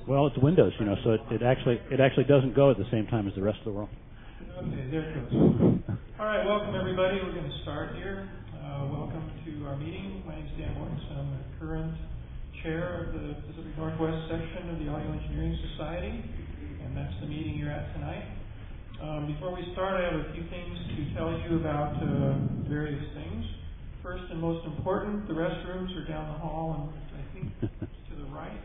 Well, it's Windows, so it actually doesn't go at the same time as the rest of the world. Okay, there it goes. All right, welcome everybody. We're going to start here. Welcome to our meeting. My name is Dan Mortensen. I'm the current chair of the Pacific Northwest section of the Audio Engineering Society, and that's the meeting you're at tonight. Before we start, I have a few things to tell you about various things. First and most important, the restrooms are down the hall and I think to the right.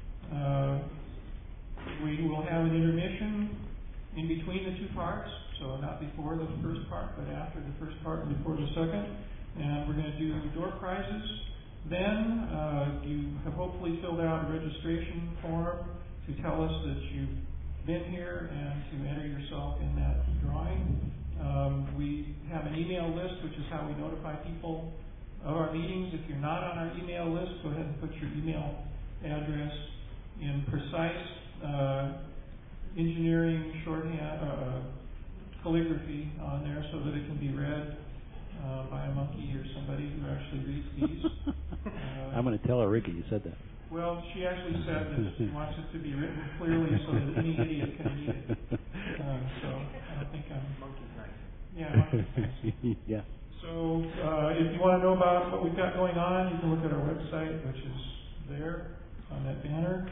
We will have an intermission in between the two parts, so not before the first part, but after the first part and before the second. And we're going to do door prizes. Then you have hopefully filled out a registration form to tell us that you've been here and to enter yourself in that drawing. We have an email list, which is how we notify people of our meetings. If you're not on our email list, go ahead and put your email address in precise engineering shorthand calligraphy on there so that it can be read by a monkey or somebody who actually reads these. I'm going to tell Ricky you said that. Well, she actually said that she wants it to be written clearly so that any idiot can read it. So I don't think I'm... Monkey's nice. Yeah, monkey's nice. Yeah. So if you want to know about what we've got going on, you can look at our website, which is there on that banner.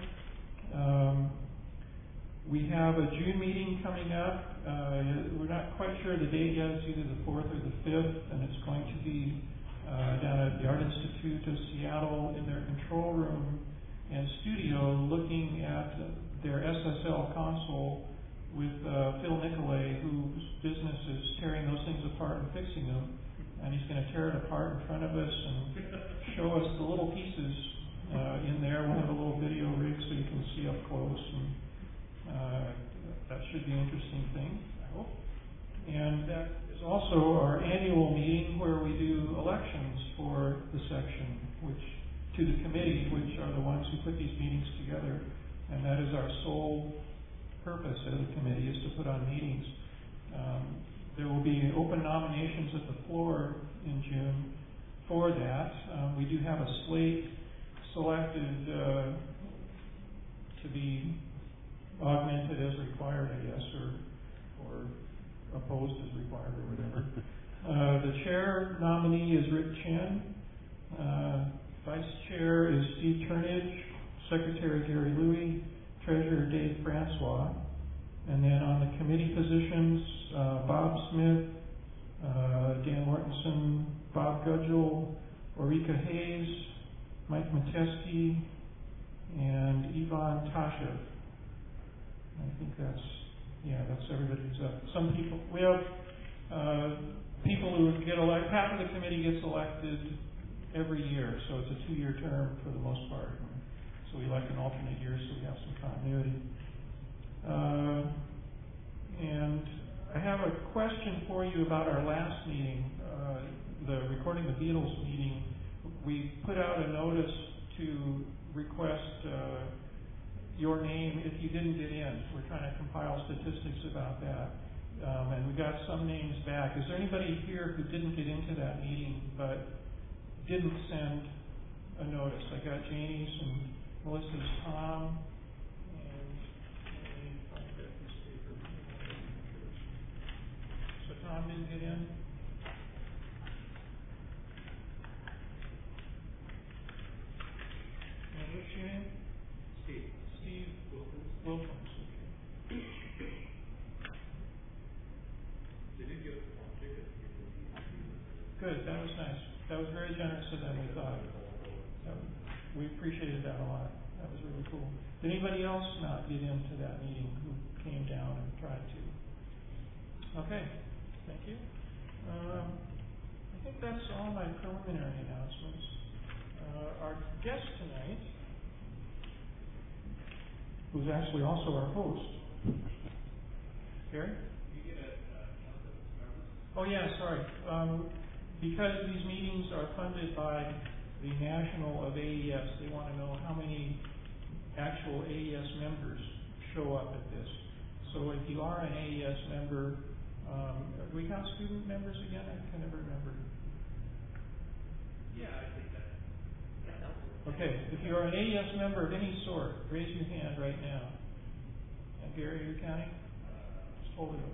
We have a June meeting coming up. We're not quite sure the date yet. It's either the 4th or the 5th, and it's going to be down at the Art Institute of Seattle in their control room and studio, looking at their SSL console with Phil Nicolay, whose business is tearing those things apart and fixing them. And he's going to tear it apart in front of us and show us the little pieces in there. We'll have a little video rig so you can see up close, and that should be an interesting thing, I hope. And that is also our annual meeting where we do elections for the section, to the committee, which are the ones who put these meetings together. And that is our sole purpose as a committee, is to put on meetings. There will be open nominations at the floor in June for that. We do have a slate selected to be augmented as required, I guess, or opposed as required, or whatever. The chair nominee is Rick Chen. Vice chair is Steve Turnage. Secretary Gary Louie. Treasurer Dave Francois. And then on the committee positions, Bob Smith, Dan Mortensen, Bob Gudgel, Ulrika Hayes, Mike Matesky, and Yvonne Tashev. I think that's everybody who's up. Some people, we have people who get elected. Half of the committee gets elected every year, so it's a 2-year term for the most part. So we elect an alternate year, so we have some continuity. And I have a question for you about our last meeting, the Recording the Beatles meeting. We put out a notice to request your name if you didn't get in. We're trying to compile statistics about that. And we got some names back. Is there anybody here who didn't get into that meeting but didn't send a notice? I got Janie's and Melissa's Tom. So Tom didn't get in? And what's your name? Steve Wilkins. Okay. They did get a small ticket. Good, that was nice. That was very generous of them, we thought. We appreciated that a lot. That was really cool. Did anybody else not get into that meeting who came down and tried to? Okay, thank you. I think that's all my preliminary announcements. Our guest tonight, who's actually also our host. Gary? Oh yeah, sorry. Because these meetings are funded by the National of AES, they want to know how many actual AES members show up at this. So if you are an AES member, do we count student members again? I can never remember. Yeah, I think that helps. Okay, if you are an AES member of any sort, raise your hand right now. And Gary, you're counting? Just hold it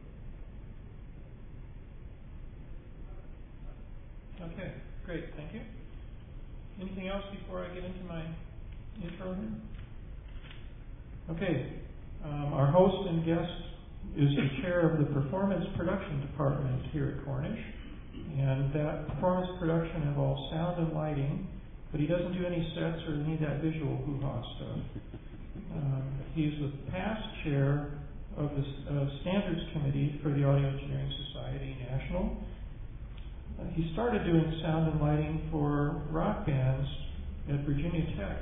up. Okay, great, thank you. Anything else before I get into my intro here? Okay, our host and guest is the chair of the Performance Production Department here at Cornish. And that performance production involves sound and lighting, but he doesn't do any sets or any of that visual hoo-ha stuff. He's the past chair of the Standards Committee for the Audio Engineering Society National. He started doing sound and lighting for rock bands at Virginia Tech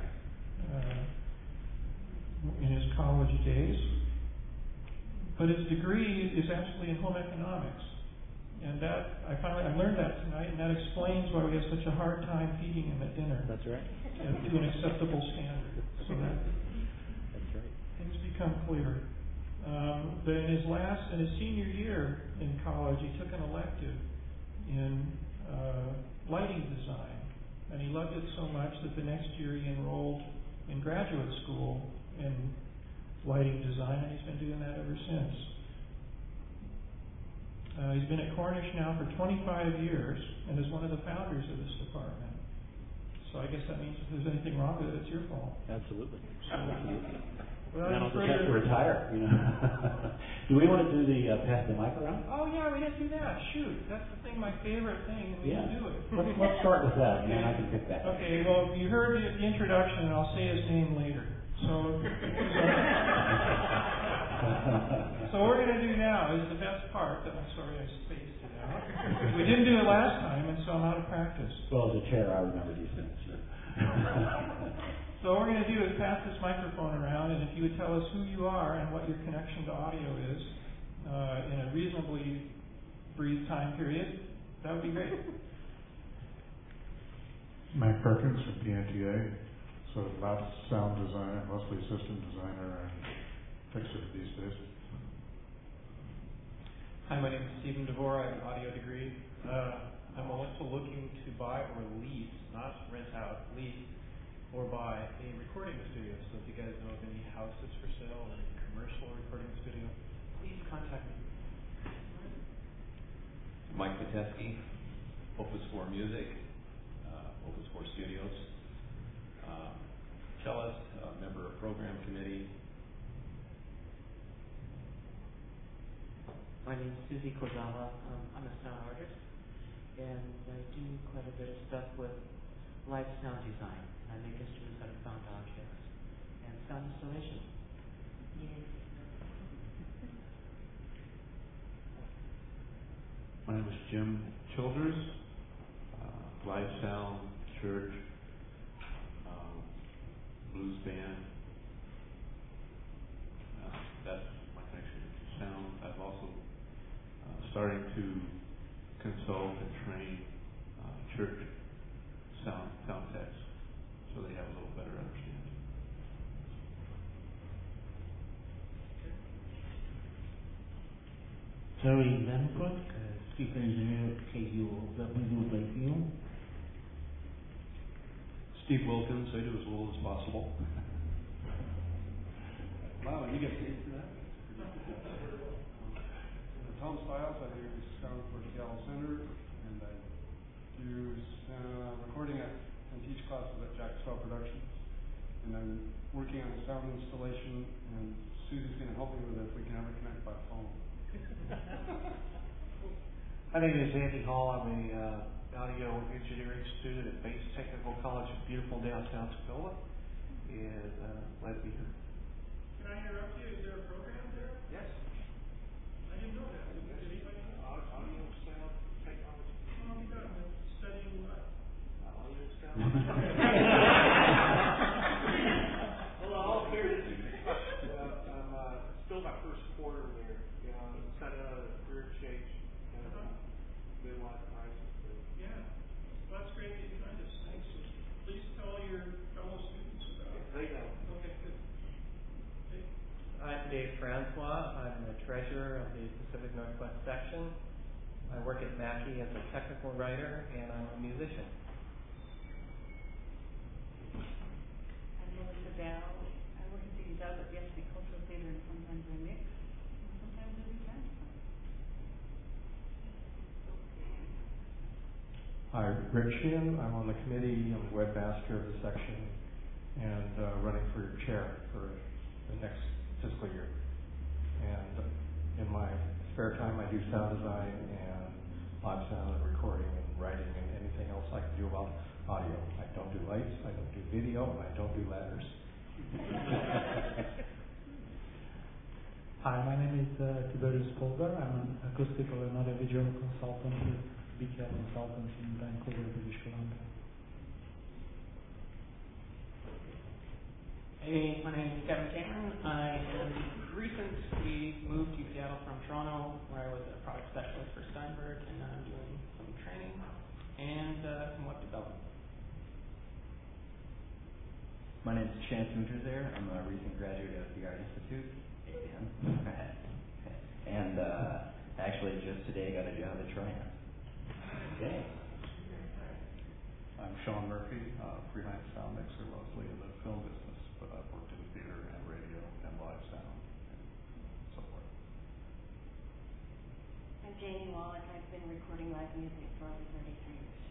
in his college days. But his degree is actually in home economics. And that I learned that tonight, and that explains why we have such a hard time feeding him at dinner. That's right. To an acceptable standard. So That's right. Things become clear. But in his senior year in college, he took an elective in lighting design, and he loved it so much that the next year he enrolled in graduate school in lighting design, and he's been doing that ever since. He's been at Cornish now for 25 years and is one of the founders of this department. So I guess that means if there's anything wrong with it, it's your fault. Absolutely. Well, Then I'll just have to retire, you know. Do we want to do the pass the mic around? Oh yeah, we didn't do that. Shoot, that's the thing, my favorite thing, and we didn't do it. Let's start with that, and then I can pick that. Okay, well, you heard the introduction, and I'll say his name later. So what we're going to do now is the best part, that I'm sorry I spaced it out. We didn't do it last time, and so I'm out of practice. Well, as a chair, I remember these things. Sure. So what we're going to do is pass this microphone around, and if you would tell us who you are and what your connection to audio is in a reasonably brief time period, that would be great. Mike Perkins from PNTA, so lab sound designer, mostly system designer and fixer these days. Hi, my name is Stephen DeVore. I have an audio degree. I'm also looking to buy or lease, not rent out, lease or buy a recording studio. So if you guys know of any houses for sale or any commercial recording studio, please contact me. Mike Patesky, Opus 4 Music, Opus 4 Studios, cellist, member of program committee. My name is Susie Kozawa. I'm a sound artist, and I do quite a bit of stuff with live sound design. I make instruments out of found objects and sound installation. Yay. My name is Jim Childers, live sound, church, blues band. That's my connection to sound. I've also starting to consult and train church sound techs so they have a little better understanding. Terry Lemcock, chief engineer at KUOW Lakeview. Steve Wilkins, I do as little as possible. Wow, you get paid for that? Tom Stiles, I do sound for Seattle Center, and I do recording and teach classes at Jack Swell Productions. And I'm working on a sound installation, and Susie's going to help me with it if we can ever connect by phone. My name is Andy Hall. I'm a audio engineering student at Bates Technical College in beautiful downtown Tacoma, and glad to be here. Can I interrupt you? Is there a program there? Yes. I didn't know that. Did anybody know? Audio sound technology. Oh, my God. Studying what? Audio sound. Well, all seriousness, I'm still my first quarter there. It's kind of a career change, kind of midlife crisis. Yeah. Well, that's great that you joined us. Thanks. Please tell your fellow students about it. They know. Okay, good. Okay. I'm Dave Francois. I'm the treasurer of the Pacific Northwest section. I work at Mackey as a technical writer, and I'm a musician. Hi, Rick Sheehan. I'm on the committee. I'm the webmaster of the section and running for your chair for the next fiscal year. And in my spare time, I do sound design and live sound and recording and writing and anything else I can do about audio. I don't do lights, I don't do video, and I don't do ladders. Hi, my name is Tiberius Polgar. I'm an acoustical and audiovisual consultant with BKL Consultants in Vancouver, British Columbia. Hey, my name is Kevin Cameron. I am recently moved to Seattle from Toronto, where I was a product specialist for Steinberg, and now I'm doing some training and some web development. My name is Chance Unterzer. I'm a recent graduate of the Art Institute, ABM, and actually just today got a job at Triumph. Okay. I'm Sean Murphy, freelance sound mixer, mostly in the film business, but I've worked in theater and radio and live sound and so forth. I'm Jamie Wallach. I've been recording live music for over 33 years.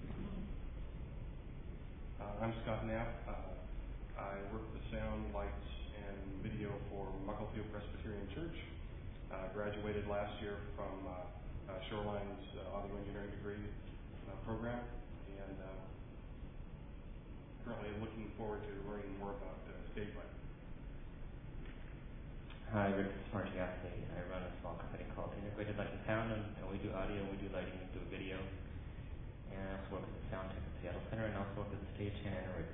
I'm Scott Knapp. I work with sound, lights, and video for Mucklefield Presbyterian Church. Graduated last year from Shoreline's audio engineering degree program, and currently looking forward to learning more about stage lighting. Hi, Rick Smartiassi. I run a small company called Integrated Light and Sound, and we do audio, we do lighting, we do video. And I also work at the Sound Tech at Seattle Center, and also work at the Stagehand and Rigger.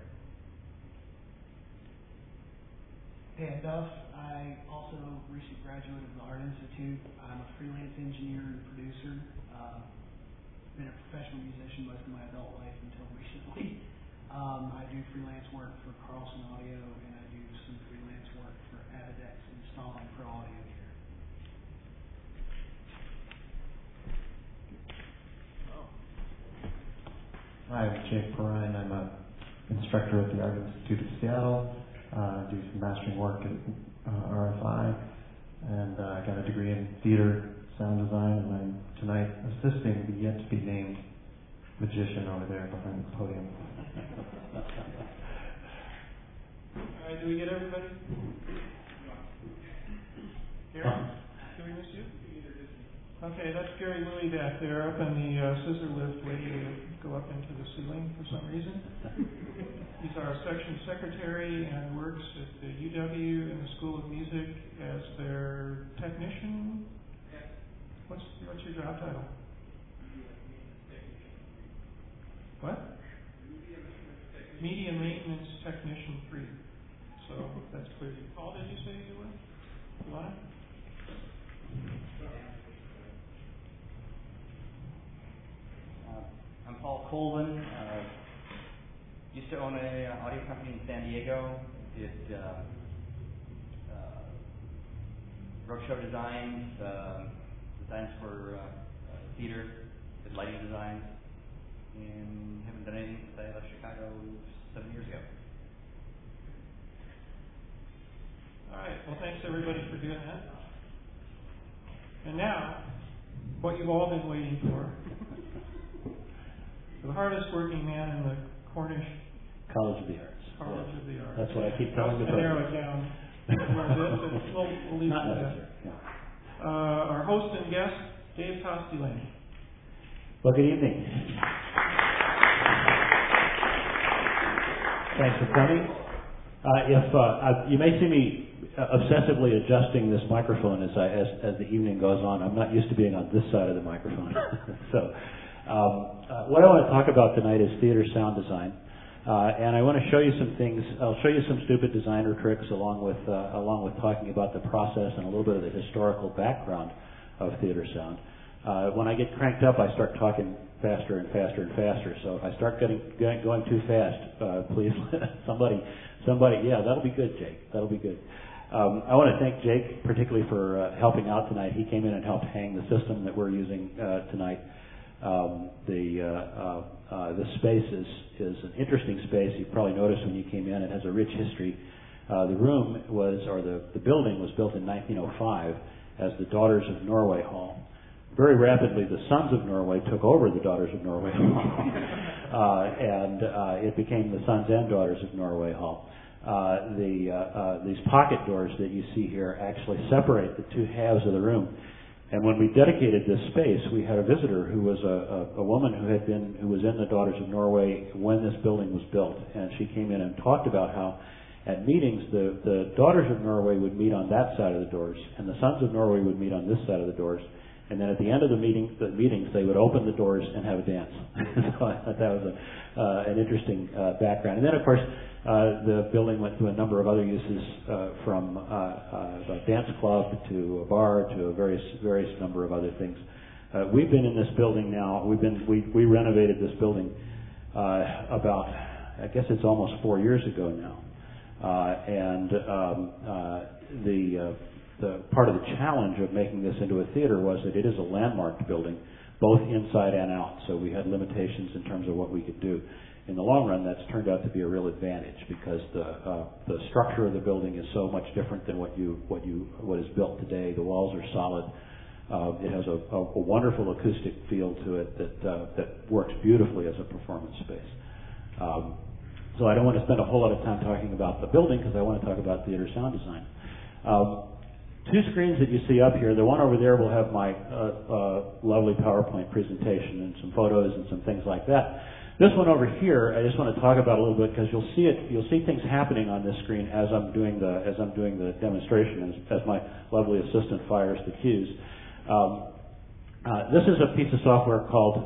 Dan Duff. I also recently graduated of the Art Institute. I'm a freelance engineer and producer. Been a professional musician most of my adult life until recently. I do freelance work for Carlson Audio, and I do some freelance work for Avidex installing pro audio gear. Hi, I'm Jake Perrine. I'm an instructor at the Art Institute of Seattle. Do some mastering work at RFI, and I got a degree in theater sound design, and I'm tonight assisting the yet-to-be-named magician over there behind the podium. All right, do we get everybody? Gary, do we miss you? Okay, that's Gary Louie back there up in the scissor lift waiting to go up into the ceiling for some reason. He's our section secretary and works at the UW in the School of Music as their technician. What's your job title? What? Media maintenance technician 3. So that's clear. Paul, did you say you were? What? I'm Paul Colvin. Used to own an audio company in San Diego. Did roadshow designs, designs for theater, did lighting designs, and haven't done anything since I left Chicago 7 years ago. All right. Well, thanks everybody for doing that. And now, what you've all been waiting for. The hardest working man in the Cornish College of the Arts. College of the Arts. That's what I keep telling the folks. Narrow it down a little bit, but we'll leave Not it necessary. there. Our host and guest, Dave Costulane. Well, good evening. Thanks for coming. You may see me obsessively adjusting this microphone as the evening goes on. I'm not used to being on this side of the microphone. So what I want to talk about tonight is theater sound design. And I want to show you some things. I'll show you some stupid designer tricks along with talking about the process and a little bit of the historical background of theater sound. When I get cranked up, I start talking faster and faster and faster. So if I start going too fast, please, somebody, yeah, that'll be good, Jake. That'll be good. I want to thank Jake particularly for helping out tonight. He came in and helped hang the system that we're using tonight. The space is an interesting space. You probably noticed when you came in, it has a rich history. The building was built in 1905 as the Daughters of Norway Hall very rapidly, the Sons of Norway took over the Daughters of Norway Hall, and it became the Sons and Daughters of Norway Hall. These pocket doors that you see here actually separate the two halves of the room. And when we dedicated this space, we had a visitor who was a woman who was in the Daughters of Norway when this building was built, and she came in and talked about how at meetings the Daughters of Norway would meet on that side of the doors, and the Sons of Norway would meet on this side of the doors. And then at the end of the meetings, they would open the doors and have a dance. So I thought that was an interesting background. And then, of course, the building went through a number of other uses, from a dance club to a bar to a various number of other things. We've been in this building now. We renovated this building about, I guess it's almost 4 years ago now. The part of the challenge of making this into a theater was that it is a landmarked building, both inside and out. So we had limitations in terms of what we could do. In the long run, that's turned out to be a real advantage because the structure of the building is so much different than what is built today. The walls are solid. It has a wonderful acoustic feel to it that works beautifully as a performance space. So I don't want to spend a whole lot of time talking about the building because I want to talk about theater sound design. Two screens that you see up here, the one over there will have my lovely PowerPoint presentation and some photos and some things like that. This one over here, I just want to talk about a little bit because you'll see things happening on this screen as I'm doing the demonstration, as my lovely assistant fires the cues. This is a piece of software called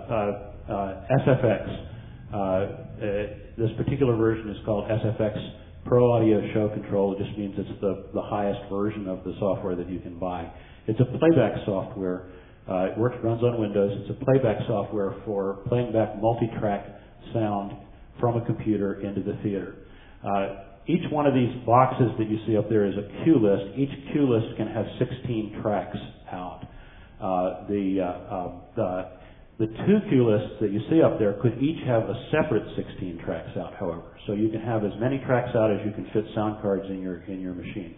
SFX. This particular version is called SFX Pro Audio Show Control. It just means it's the highest version of the software that you can buy. It's a playback software. It runs on Windows. It's a playback software for playing back multi-track sound from a computer into the theater. Each one of these boxes that you see up there is a cue list. Each cue list can have 16 tracks out. The two cue lists that you see up there could each have a separate 16 tracks out, however. So you can have as many tracks out as you can fit sound cards in your machine.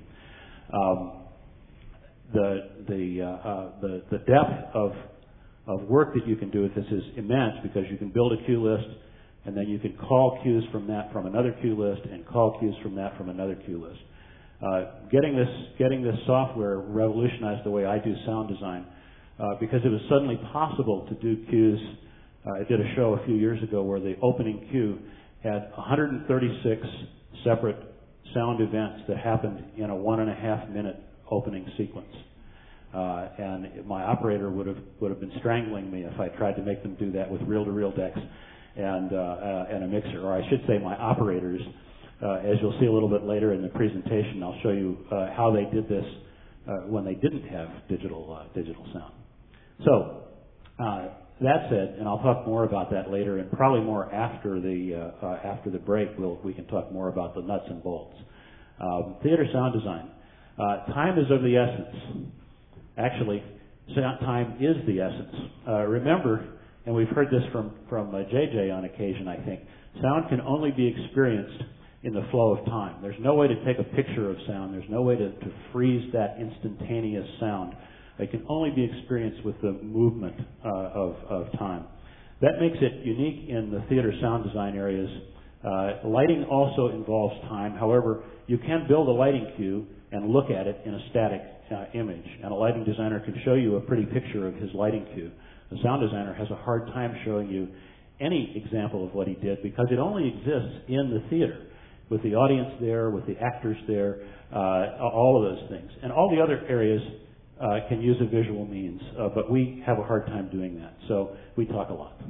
The depth of work that you can do with this is immense because you can build a cue list and then you can call cues from that from another cue list and call cues from that from another cue list. Getting this software revolutionized the way I do sound design because it was suddenly possible to do cues. I did a show a few years ago where the opening cue had 136 separate sound events that happened in a 1.5 minute opening sequence. And my operator would have been strangling me if I tried to make them do that with reel-to-reel decks and a mixer. Or I should say my operators. As you'll see a little bit later in the presentation, I'll show you how they did this when they didn't have digital sound. So that said, and I'll talk more about that later, and probably more after the break. We can talk more about the nuts and bolts. Theater sound design. Time is of the essence. Actually, time is the essence. Remember, and we've heard this from JJ on occasion, I think, sound can only be experienced in the flow of time. There's no way to take a picture of sound. There's no way to freeze that instantaneous sound. It can only be experienced with the movement of time. That makes it unique in the theater sound design areas. Lighting also involves time. However, you can build a lighting cue and look at it in a static image. And a lighting designer can show you a pretty picture of his lighting cue. The sound designer has a hard time showing you any example of what he did because it only exists in the theater with the audience there, with the actors there, all of those things. And all the other areas can use a visual means, but we have a hard time doing that. So we talk a lot,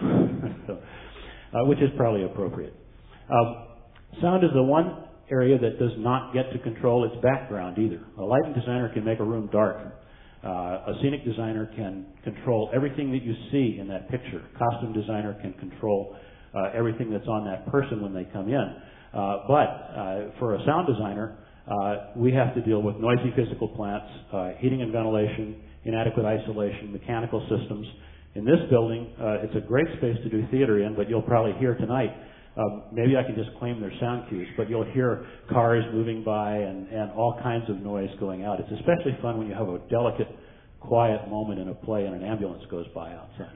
which is probably appropriate. Sound is the one area that does not get to control its background either. A lighting designer can make a room dark. A scenic designer can control everything that you see in that picture. A costume designer can control everything that's on that person when they come in. But for a sound designer, we have to deal with noisy physical plants, heating and ventilation, inadequate isolation, mechanical systems. In this building, it's a great space to do theater in, but you'll probably hear tonight, maybe I can just claim their sound cues, but you'll hear cars moving by and all kinds of noise going out. It's especially fun when you have a delicate quiet moment in a play and an ambulance goes by outside.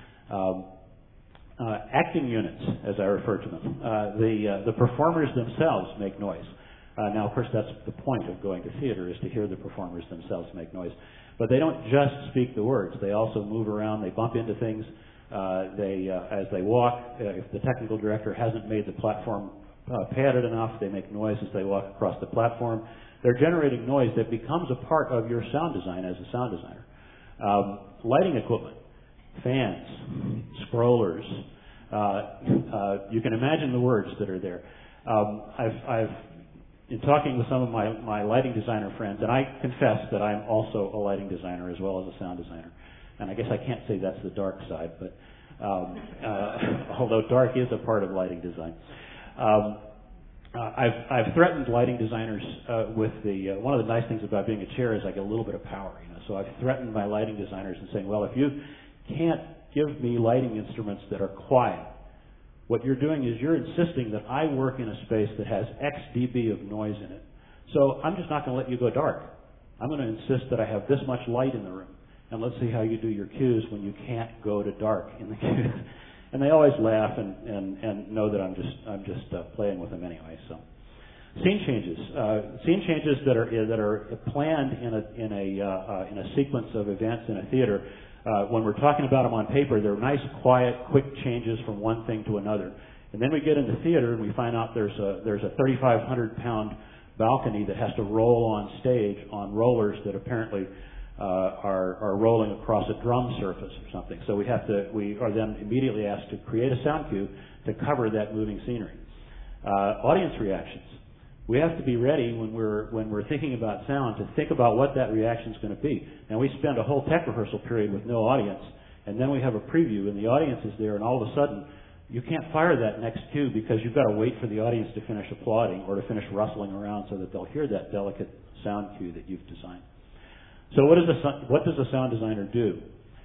Acting units, as I refer to them. The performers themselves make noise. Now, of course, that's the point of going to theater, is to hear the performers themselves make noise. But they don't just speak the words. They also move around. They bump into things. As they walk, if the technical director hasn't made the platform padded enough, they make noise as they walk across the platform. They're generating noise that becomes a part of your sound design as a sound designer. Lighting equipment, fans, scrollers. You can imagine the words that are there. I've in talking with some of my lighting designer friends, and I confess that I'm also a lighting designer as well as a sound designer. And I guess I can't say that's the dark side, but although dark is a part of lighting design. I've threatened lighting designers with the one of the nice things about being a chair is I get a little bit of power. So I've threatened my lighting designers and saying, well, if you can't give me lighting instruments that are quiet, what you're doing is you're insisting that I work in a space that has X dB of noise in it. So I'm just not going to let you go dark. I'm going to insist that I have this much light in the room. And let's see how you do your cues when you can't go to dark in the cues. And they always laugh and know that I'm just playing with them anyway. So, scene changes that are planned in a sequence of events in a theater. When we're talking about them on paper, they're nice, quiet, quick changes from one thing to another. And then we get into theater and we find out there's a 3,500-pound balcony that has to roll on stage on rollers that apparently are rolling across a drum surface or something. So we are then immediately asked to create a sound cue to cover that moving scenery. Audience reactions. We have to be ready when we're thinking about sound to think about what that reaction is going to be. And we spend a whole tech rehearsal period with no audience, and then we have a preview, and the audience is there, and all of a sudden you can't fire that next cue because you've got to wait for the audience to finish applauding or to finish rustling around so that they'll hear that delicate sound cue that you've designed. So what does a sound designer do?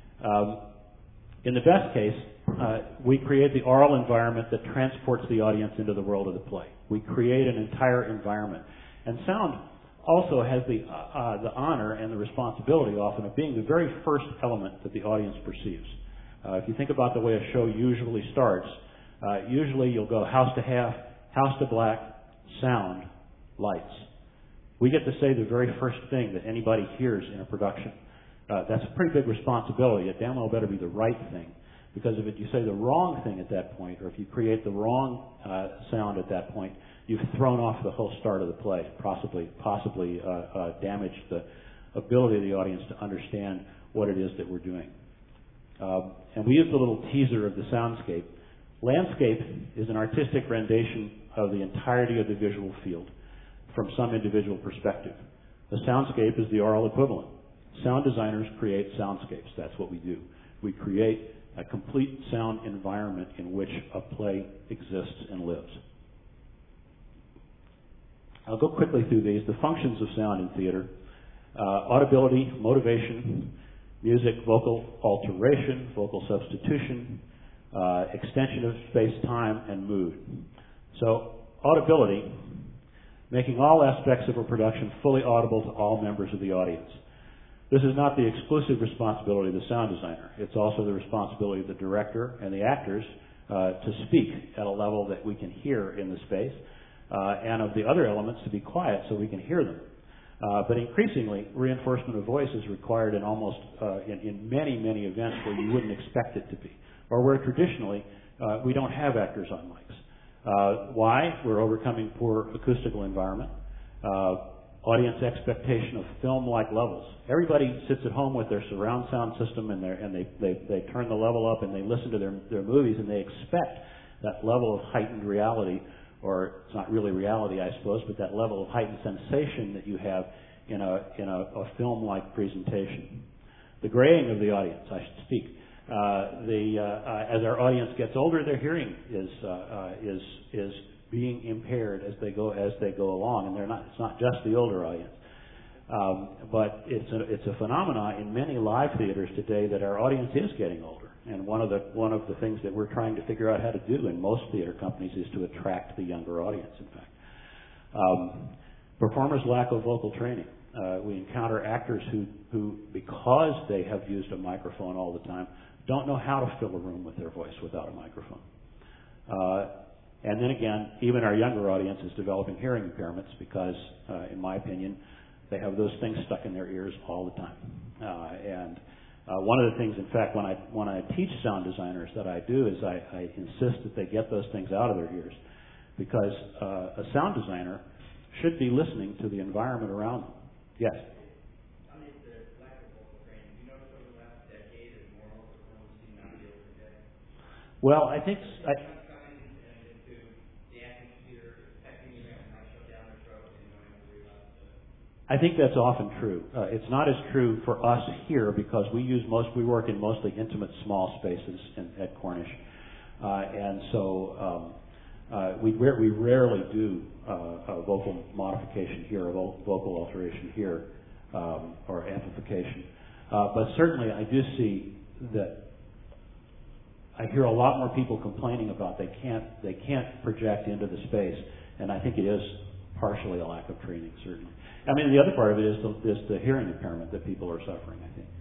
In the best case, we create the aural environment that transports the audience into the world of the play. We create an entire environment. And sound also has the honor and the responsibility often of being the very first element that the audience perceives. If you think about the way a show usually starts, usually you'll go house to half, house to black, sound, lights. We get to say the very first thing that anybody hears in a production. That's a pretty big responsibility. It damn well better be the right thing. Because if you say the wrong thing at that point, or if you create the wrong sound at that point, you've thrown off the whole start of the play, possibly damaged the ability of the audience to understand what it is that we're doing. And we use the little teaser of the soundscape. Landscape is an artistic rendition of the entirety of the visual field from some individual perspective. The soundscape is the aural equivalent. Sound designers create soundscapes. That's what we do. We create a complete sound environment in which a play exists and lives. I'll go quickly through these. The functions of sound in theater: audibility, motivation, music, vocal alteration, vocal substitution, extension of space, time, and mood. So, audibility, making all aspects of a production fully audible to all members of the audience. This is not the exclusive responsibility of the sound designer. It's also the responsibility of the director and the actors to speak at a level that we can hear in the space, and of the other elements to be quiet so we can hear them. But increasingly, reinforcement of voice is required in almost in many events where you wouldn't expect it to be, or where traditionally we don't have actors on mics. Why? We're overcoming poor acoustical environment. Audience expectation of film-like levels. Everybody sits at home with their surround sound system and they turn the level up and they listen to their movies and they expect that level of heightened reality, or it's not really reality, I suppose, but that level of heightened sensation that you have in a film-like presentation. The graying of the audience, I should speak. As our audience gets older, their hearing is being impaired as they go along, and it's not just the older audience, but it's a phenomenon in many live theaters today that our audience is getting older. And one of the things that we're trying to figure out how to do in most theater companies is to attract the younger audience. In fact, performers' lack of vocal training. We encounter actors who, because they have used a microphone all the time, don't know how to fill a room with their voice without a microphone. And then again, even our younger audience is developing hearing impairments because, in my opinion, they have those things stuck in their ears all the time. And one of the things, in fact, when I teach sound designers that I do is I insist that they get those things out of their ears, because a sound designer should be listening to the environment around them. Yes? Well, I think that's often true. It's not as true for us here because we work in mostly intimate, small spaces at Cornish, and so we rarely do a vocal modification here, a vocal alteration here, or amplification. But certainly, I do see that. I hear a lot more people complaining about they can't project into the space, and I think it is partially a lack of training, certainly. I mean, the other part of it is the hearing impairment that people are suffering, I think.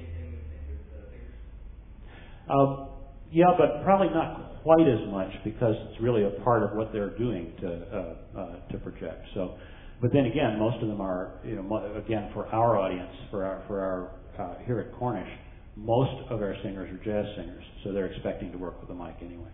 Yeah, but probably not quite as much because it's really a part of what they're doing to project. So, but then again, most of them are, again, for our audience, for our here at Cornish, most of our singers are jazz singers, so they're expecting to work with a mic anyway.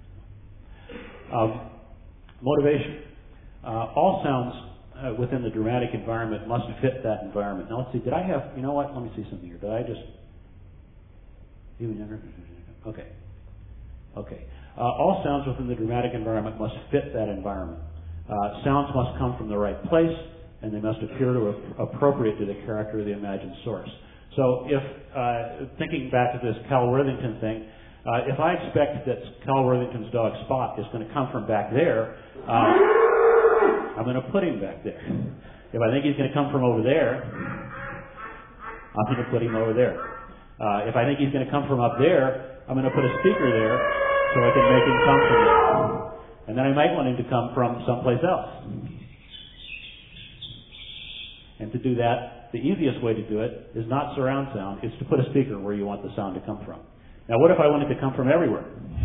Motivation. All sounds within the dramatic environment must fit that environment. Now let's see, did I have, you know what, let me see something here. Did I just, even younger? Okay. All sounds within the dramatic environment must fit that environment. Sounds must come from the right place, and they must appear appropriate to the character of the imagined source. So if, thinking back to this Cal Worthington thing, if I expect that Cal Worthington's dog Spot is going to come from back there, I'm going to put him back there. If I think he's going to come from over there, I'm going to put him over there. If I think he's going to come from up there, I'm going to put a speaker there so I can make him come from there. And then I might want him to come from someplace else. And to do that, the easiest way to do it is not surround sound, it's to put a speaker where you want the sound to come from. Now what if I want it to come from everywhere?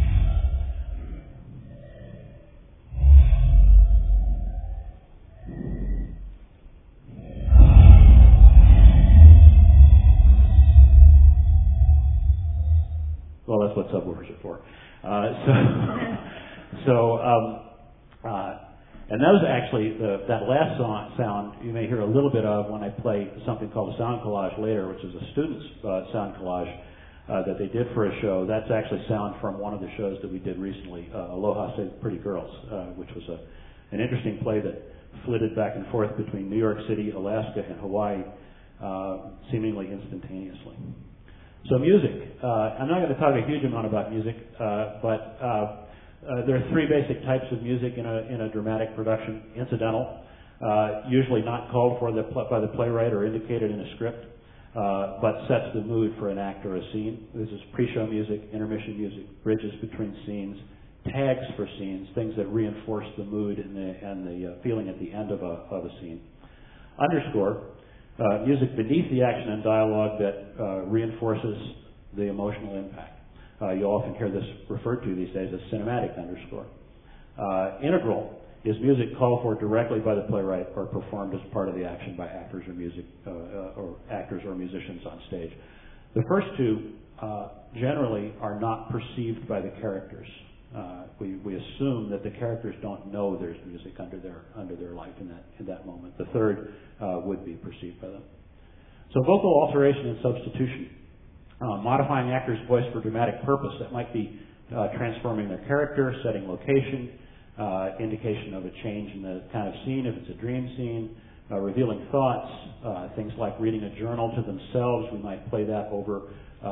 Well, that's what subwoofers are for. And those actually, that last sound you may hear a little bit of when I play something called a sound collage later, which is a student's sound collage that they did for a show. That's actually sound from one of the shows that we did recently, Aloha Say Pretty Girls, which was an interesting play that flitted back and forth between New York City, Alaska, and Hawaii, seemingly instantaneously. So music. I'm not going to talk a huge amount about music, but there are three basic types of music in a dramatic production. Incidental, usually not called for by the playwright or indicated in a script, but sets the mood for an act or a scene. This is pre-show music, intermission music, bridges between scenes, tags for scenes, things that reinforce the mood and the feeling at the end of a scene. Underscore, music beneath the action and dialogue that reinforces the emotional impact. You often hear this referred to these days as cinematic underscore. Integral is music called for directly by the playwright or performed as part of the action by actors or actors or musicians on stage. The first two generally are not perceived by the characters. We assume that the characters don't know there's music under their life in that moment. The third would be perceived by them. So vocal alteration and substitution. Modifying actor's voice for dramatic purpose. That might be transforming their character, setting location, indication of a change in the kind of scene if it's a dream scene, revealing thoughts, things like reading a journal to themselves. We might play that over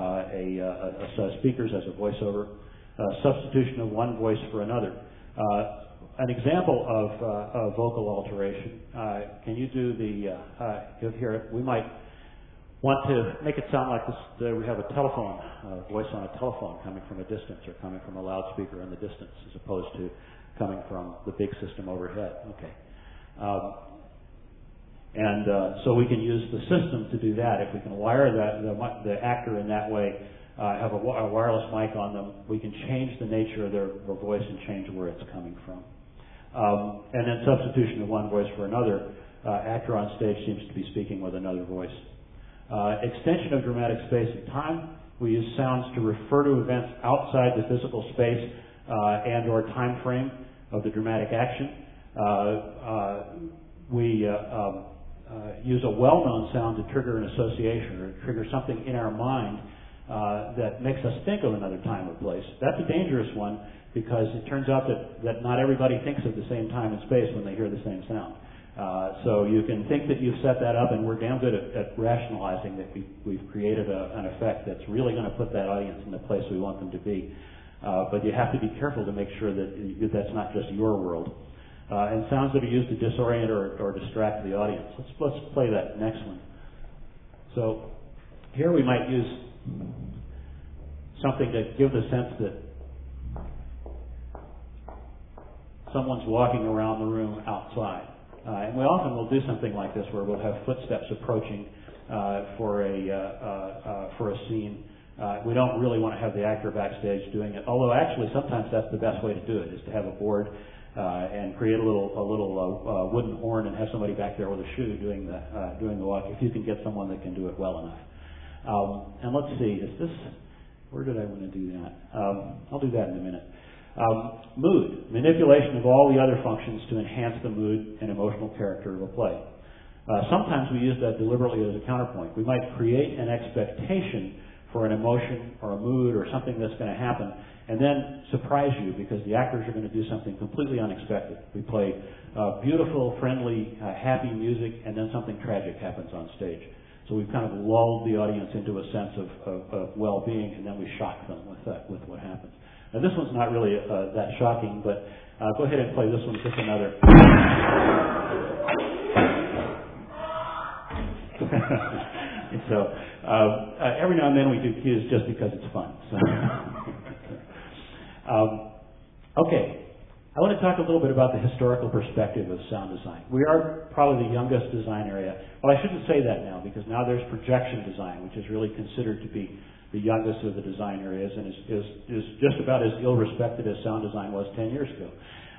a set of speakers as a voiceover. Substitution of one voice for another. An example of vocal alteration. Can you do the here? We might want to make it sound like this. We have a telephone voice on a telephone coming from a distance, or coming from a loudspeaker in the distance, as opposed to coming from the big system overhead. Okay. And so we can use the system to do that. If we can wire the actor in that way, have a wireless mic on them, we can change the nature of their voice and change where it's coming from. And then substitution of one voice for another. Actor on stage seems to be speaking with another voice. Extension of dramatic space and time. We use sounds to refer to events outside the physical space and or time frame of the dramatic action. We use a well-known sound to trigger an association or trigger something in our mind that makes us think of another time or place. That's a dangerous one because it turns out that not everybody thinks of the same time and space when they hear the same sound. So you can think that you've set that up, and we're damn good at rationalizing that we've created an effect that's really going to put that audience in the place we want them to be. But you have to be careful to make sure that that's not just your world. And sounds that are used to disorient or distract the audience. Let's play that next one. So here we might use something to give the sense that someone's walking around the room outside. And we often will do something like this where we'll have footsteps approaching for a scene. We don't really want to have the actor backstage doing it, although actually sometimes that's the best way to do it, is to have a board and create a little wooden horn and have somebody back there with a shoe doing the walk, if you can get someone that can do it well enough. And let's see, where did I want to do that? I'll do that in a minute. Mood, manipulation of all the other functions to enhance the mood and emotional character of a play. Sometimes we use that deliberately as a counterpoint. We might create an expectation for an emotion or a mood or something that's going to happen, and then surprise you because the actors are going to do something completely unexpected. We play beautiful, friendly, happy music, and then something tragic happens on stage. So we've kind of lulled the audience into a sense of well-being, and then we shock them with what happens. Now this one's not really that shocking, but go ahead and play this one, just another. So every now and then we do cues just because it's fun. So. Okay, I want to talk a little bit about the historical perspective of sound design. We are probably the youngest design area. Well, I shouldn't say that now because now there's projection design, which is really considered to be the youngest of the design areas and is just about as ill-respected as sound design was 10 years ago.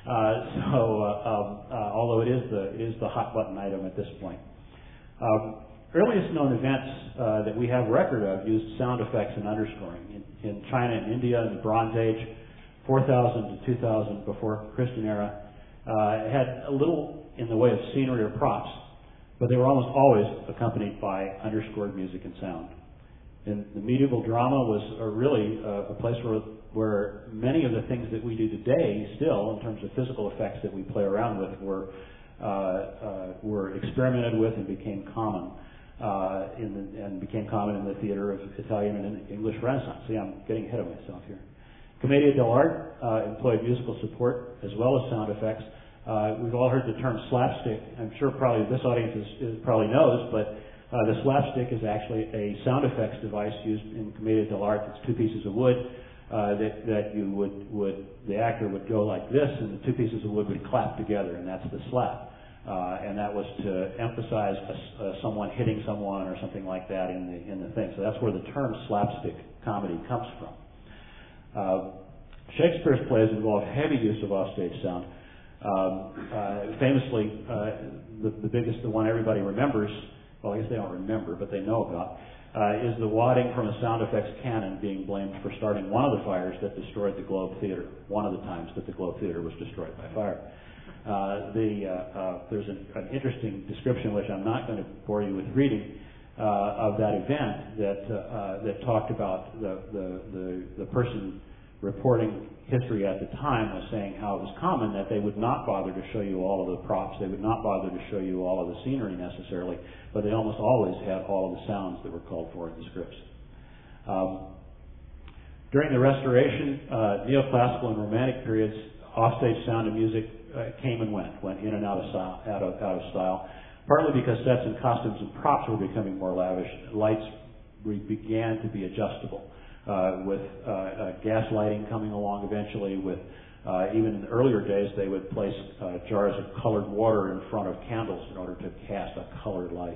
Although it is the hot button item at this point. Earliest known events that we have record of used sound effects and underscoring. In China and India in the Bronze Age, 4000 to 2000 before Christian era, had a little in the way of scenery or props, but they were almost always accompanied by underscored music and sound. And the medieval drama was really a place where many of the things that we do today still, in terms of physical effects that we play around with, were experimented with and became common in the theater of Italian and English Renaissance. See, I'm getting ahead of myself here. Commedia dell'arte employed musical support as well as sound effects. We've all heard the term slapstick. I'm sure probably this audience probably knows, but the slapstick is actually a sound effects device used in Commedia dell'arte. It's two pieces of wood that you the actor would go like this, and the two pieces of wood would clap together, and that's the slap. And that was to emphasize someone hitting someone or something like that in the thing. So that's where the term slapstick comedy comes from. Shakespeare's plays involved heavy use of offstage sound. Famously, the one everybody remembers, well, I guess they don't remember, but they know about, is the wadding from a sound effects cannon being blamed for starting one of the fires that destroyed the Globe Theatre, one of the times that the Globe Theatre was destroyed by fire. There's an interesting description, which I'm not going to bore you with reading, of that event that talked about the person reporting history at the time was saying how it was common that they would not bother to show you all of the props, they would not bother to show you all of the scenery necessarily, but they almost always had all of the sounds that were called for in the scripts. During the Restoration, neoclassical and romantic periods, offstage sound and music came and went in and out of style, partly because sets and costumes and props were becoming more lavish. Lights began to be adjustable, with gas lighting coming along eventually, with Even in the earlier days, they would place jars of colored water in front of candles in order to cast a colored light.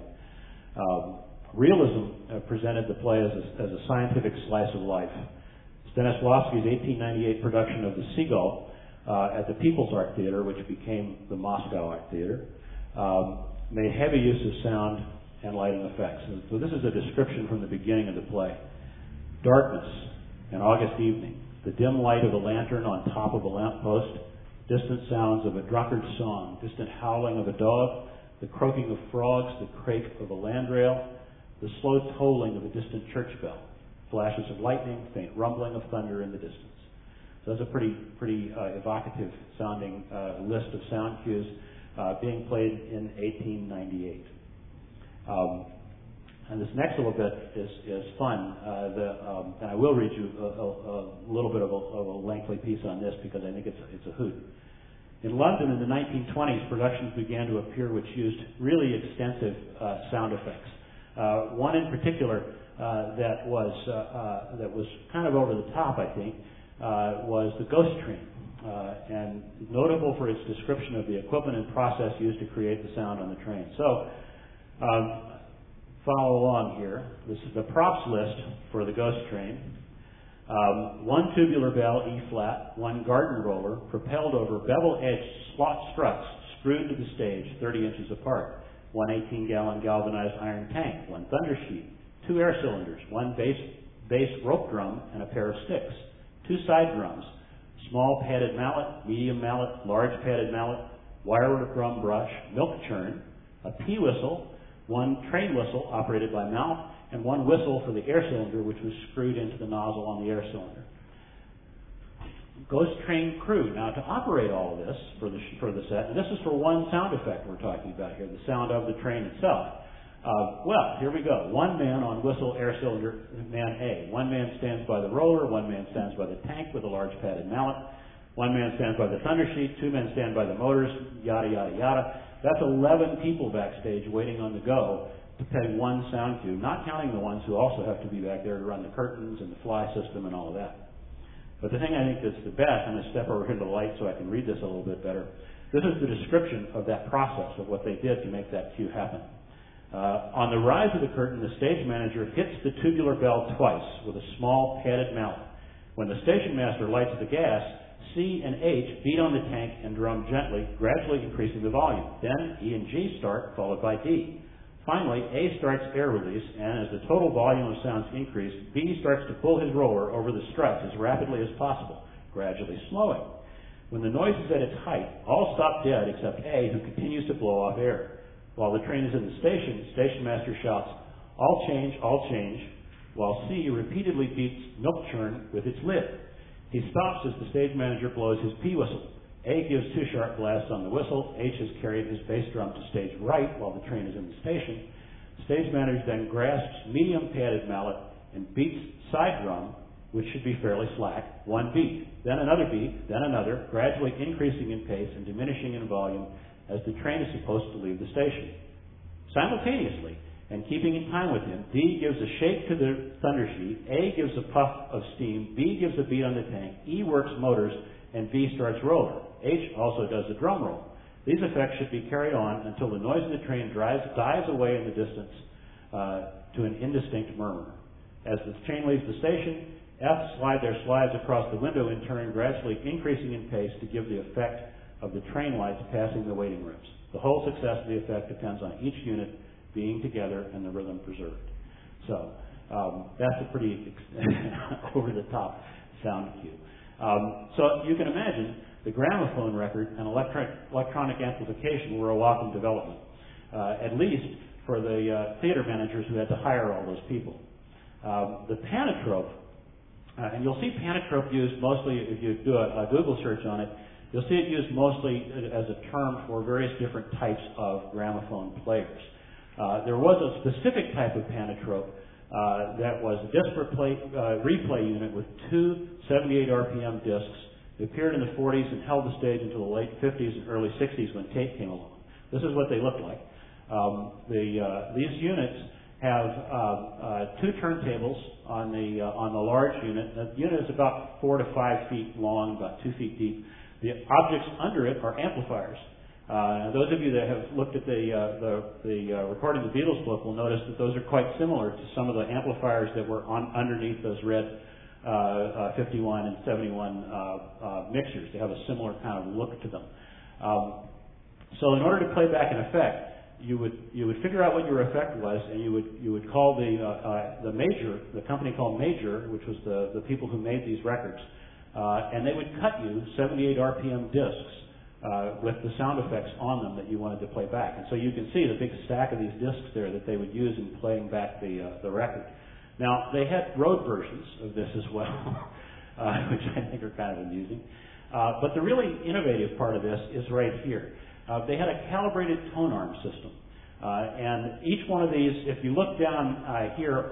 Realism presented the play as a scientific slice of life. Stanislavski's 1898 production of The Seagull at the People's Art Theater, which became the Moscow Art Theater, made heavy use of sound and lighting effects. So this is a description from the beginning of the play. Darkness, an August evening, the dim light of a lantern on top of a lamppost, distant sounds of a drunkard's song, distant howling of a dog, the croaking of frogs, the crake of a landrail, the slow tolling of a distant church bell, flashes of lightning, faint rumbling of thunder in the distance. So that's a pretty evocative sounding list of sound cues being played in 1898. And this next little bit is fun. And I will read you a little bit of a lengthy piece on this because I think it's a hoot. In London in the 1920s, productions began to appear which used really extensive sound effects. One in particular that was kind of over the top, I think, was the Ghost Train, and notable for its description of the equipment and process used to create the sound on the train. So, follow along here. This is the props list for the Ghost Train. One tubular bell, E flat, one garden roller propelled over bevel-edged slot struts screwed to the stage 30 inches apart, one 18-gallon galvanized iron tank, one thunder sheet, two air cylinders, one bass rope drum and a pair of sticks, two side drums, small padded mallet, medium mallet, large padded mallet, wire drum brush, milk churn, a pea whistle, one train whistle operated by mouth, and one whistle for the air cylinder, which was screwed into the nozzle on the air cylinder. Ghost Train crew. Now, to operate all of this for the set, and this is for one sound effect we're talking about here, the sound of the train itself. Well, here we go. One man on whistle air cylinder, man A. One man stands by the roller, one man stands by the tank with a large padded mallet, one man stands by the thunder sheet, two men stand by the motors, yada, yada, yada. That's 11 people backstage waiting on the go to play one sound cue, not counting the ones who also have to be back there to run the curtains and the fly system and all of that. But the thing I think that's the best, I'm going to step over here to the light so I can read this a little bit better. This is the description of that process, of what they did to make that cue happen. On the rise of the curtain, the stage manager hits the tubular bell twice with a small padded mallet. When the station master lights the gas, C and H beat on the tank and drum gently, gradually increasing the volume. Then E and G start, followed by D. Finally, A starts air release, and as the total volume of sounds increase, B starts to pull his roller over the struts as rapidly as possible, gradually slowing. When the noise is at its height, all stop dead except A, who continues to blow off air. While the train is in the station master shouts, all change, while C repeatedly beats milk churn with its lid. He stops as the stage manager blows his pea whistle. A gives two sharp blasts on the whistle. H has carried his bass drum to stage right while the train is in the station. Stage manager then grasps medium padded mallet and beats side drum, which should be fairly slack, one beat, then another beat, then another, gradually increasing in pace and diminishing in volume as the train is supposed to leave the station. Simultaneously, and keeping in time with him, D gives a shake to the thunder sheet, A gives a puff of steam, B gives a beat on the tank, E works motors, and B starts roller. H also does the drum roll. These effects should be carried on until the noise of the train dies away in the distance to an indistinct murmur. As the train leaves the station, F slide their slides across the window in turn, gradually increasing in pace to give the effect of the train lights passing the waiting rooms. The whole success of the effect depends on each unit being together and the rhythm preserved. So that's a pretty over-the-top sound cue. So you can imagine the gramophone record and electronic amplification were a welcome development, at least for the theater managers who had to hire all those people. The Panatrope, and you'll see Panatrope used mostly, if you do a Google search on it, you'll see it used mostly as a term for various different types of gramophone players. There was a specific type of Panatrope that was a disc replay unit with two 78 RPM discs. It appeared in the 40s and held the stage until the late 50s and early 60s when tape came along. This is what they looked like. These units have two turntables on the large unit. The unit is about 4 to 5 feet long, about 2 feet deep. The objects under it are amplifiers. Those of you that have looked at the Recording the Beatles book will notice that those are quite similar to some of the amplifiers that were underneath those red 51 and 71 mixers. They have a similar kind of look to them. So in order to play back an effect, you would figure out what your effect was, and you would call the Major, the company called Major, which was the people who made these records, and they would cut you 78 RPM discs with the sound effects on them that you wanted to play back. And so you can see the big stack of these discs there that they would use in playing back the record. Now, they had road versions of this as well, which I think are kind of amusing. But the really innovative part of this is right here. They had a calibrated tone arm system. And each one of these, if you look down here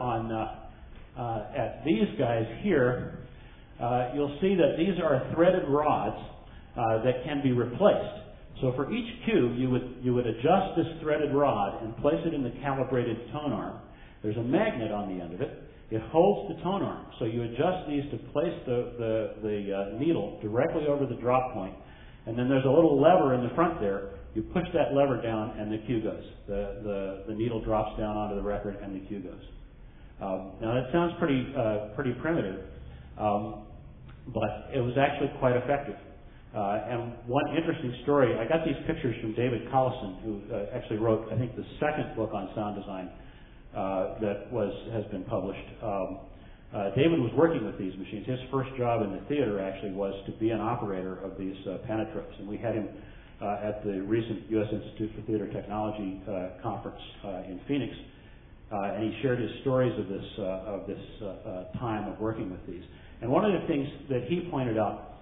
at these guys here, you'll see that these are threaded rods that can be replaced. So for each cue, you would adjust this threaded rod and place it in the calibrated tone arm. There's a magnet on the end of it. It holds the tone arm. So you adjust these to place the needle directly over the drop point. And then there's a little lever in the front there. You push that lever down and the cue goes. The needle drops down onto the record and the cue goes. Now that sounds pretty primitive, but it was actually quite effective. And one interesting story, I got these pictures from David Collison, who actually wrote, I think, the second book on sound design that has been published. David was working with these machines. His first job in the theater actually was to be an operator of these Panatropes, and we had him at the recent U.S. Institute for Theater Technology conference in Phoenix, and he shared his stories of this time of working with these. And one of the things that he pointed out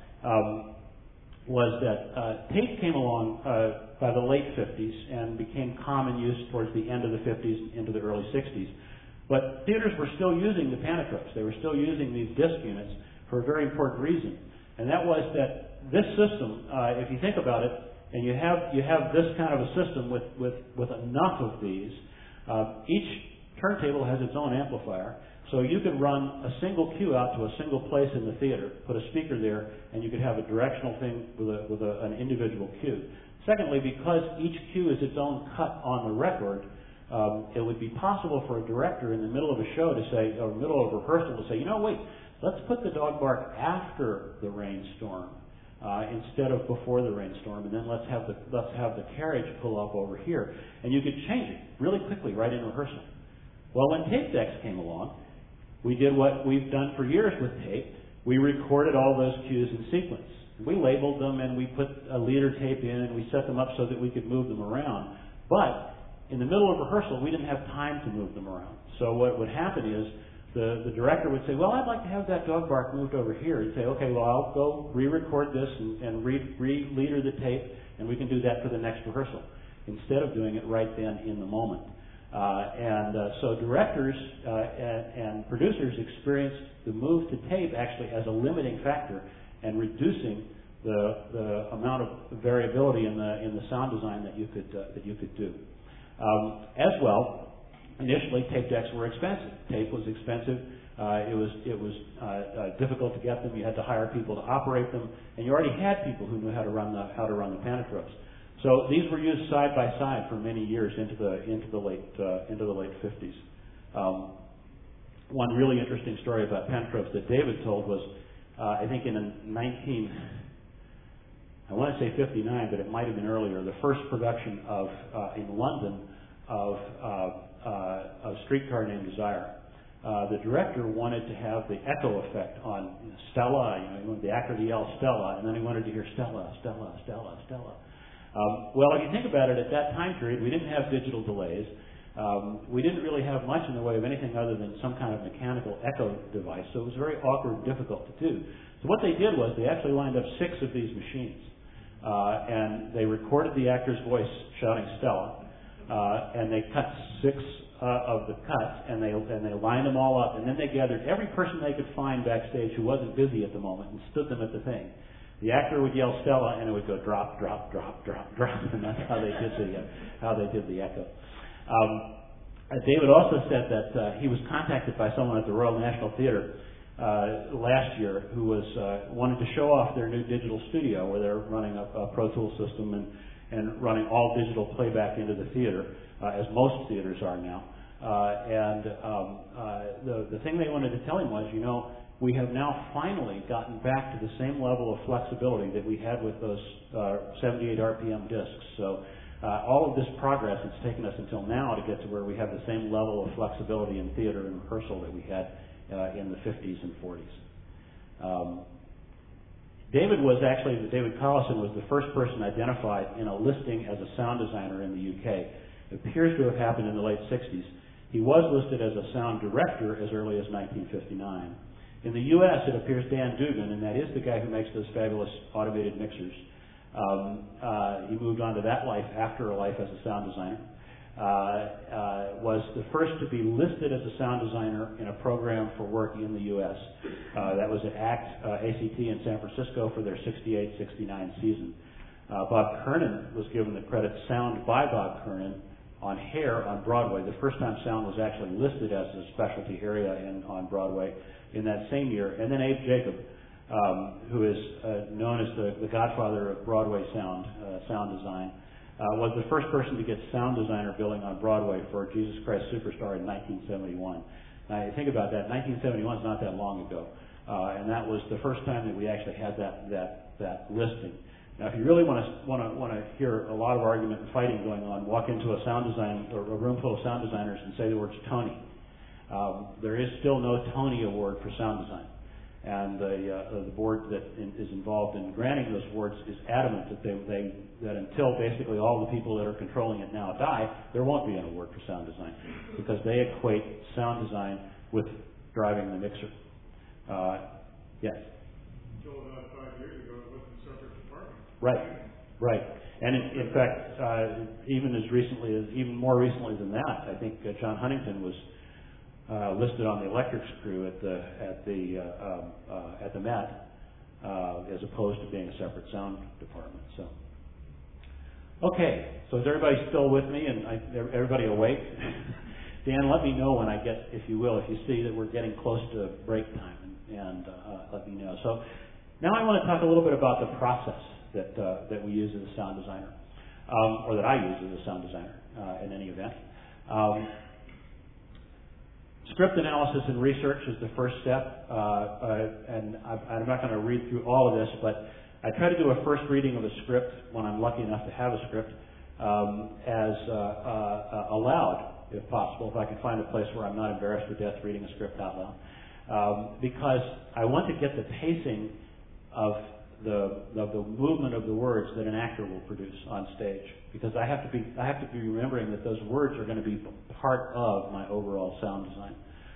was that tape came along by the late 50s and became common use towards the end of the 50s and into the early 60s. But theaters were still using the Panatropes. They were still using these disc units for a very important reason. And that was that this system, if you think about it, and you have this kind of a system with enough of these, each turntable has its own amplifier. So you could run a single cue out to a single place in the theater, put a speaker there, and you could have a directional thing with an individual cue. Secondly, because each cue is its own cut on the record, it would be possible for a director in the middle of a show to say, or middle of rehearsal to say, wait, let's put the dog bark after the rainstorm instead of before the rainstorm, and then let's have the carriage pull up over here, and you could change it really quickly right in rehearsal. Well, when tape decks came along, we did what we've done for years with tape. We recorded all those cues in sequence. We labeled them and we put a leader tape in and we set them up so that we could move them around. But in the middle of rehearsal, we didn't have time to move them around. So what would happen is the director would say, well, I'd like to have that dog bark moved over here. He'd say, okay, well, I'll go re-record this and re-leader the tape, and we can do that for the next rehearsal, instead of doing it right then in the moment. So directors and producers experienced the move to tape actually as a limiting factor and reducing the amount of variability in the sound design that you could do. As well, initially tape decks were expensive. Tape was expensive. It was difficult to get them. You had to hire people to operate them, and you already had people who knew how to run the Panatropes. So these were used side by side for many years into the late 50s. One really interesting story about Panatropes that David told was, I think in I want to say 59, but it might have been earlier, the first production in London of Streetcar Named Desire. The director wanted to have the echo effect on Stella. He wanted the actor to yell Stella, and then he wanted to hear Stella, Stella, Stella, Stella. Well, if you think about it, at that time period, we didn't have digital delays. We didn't really have much in the way of anything other than some kind of mechanical echo device, so it was very awkward and difficult to do. So what they did was they actually lined up 6 of these machines, and they recorded the actor's voice shouting Stella, and they cut 6 of the cuts, and they lined them all up, and then they gathered every person they could find backstage who wasn't busy at the moment and stood them at the thing. The actor would yell Stella, and it would go drop, drop, drop, drop, drop, and that's how they did the echo. David also said that he was contacted by someone at the Royal National Theatre last year who was wanted to show off their new digital studio where they're running a Pro Tools system and running all digital playback into the theater, as most theaters are now. The thing they wanted to tell him was, we have now finally gotten back to the same level of flexibility that we had with those 78 RPM discs. So all of this progress, it's taken us until now to get to where we have the same level of flexibility in theater and rehearsal that we had in the 50s and 40s. David Collison was the first person identified in a listing as a sound designer in the UK. It appears to have happened in the late 60s. He was listed as a sound director as early as 1959. In the U.S., it appears Dan Dugan, and that is the guy who makes those fabulous automated mixers. He moved on to that life after a life as a sound designer. Was the first to be listed as a sound designer in a program for work in the U.S. That was at ACT in San Francisco for their 68-69 season. Bob Kernan was given the credit Sound by Bob Kernan on Hair on Broadway. The first time sound was actually listed as a specialty area on Broadway in that same year. And then Abe Jacob, who is known as the godfather of Broadway sound design, was the first person to get sound designer billing on Broadway for Jesus Christ Superstar in 1971. Now, you think about that, 1971 is not that long ago, and that was the first time that we actually had that listing. Now, if you really want to hear a lot of argument and fighting going on, walk into a sound design or a room full of sound designers and say the words Tony. There is still no Tony Award for sound design. And the board that is involved in granting those awards is adamant that until basically all the people that are controlling it now die, there won't be an award for sound design, because they equate sound design with driving the mixer. Yes? Until about 5 years ago, it was a separate department. Right. And in fact, even more recently than that, I think John Huntington was listed on the electrics crew at the Met, as opposed to being a separate sound department. So, okay. So is everybody still with me? And everybody awake? Dan, let me know when if you see that we're getting close to break time, and let me know. So now I want to talk a little bit about the process that we use as a sound designer, or that I use as a sound designer in any event. Script analysis and research is the first step, and I'm not going to read through all of this, but I try to do a first reading of a script when I'm lucky enough to have a script as aloud, if possible, if I can find a place where I'm not embarrassed to death reading a script out loud, because I want to get the pacing of the movement of the words that an actor will produce on stage, because I have to be remembering that those words are going to be part of my overall sound design.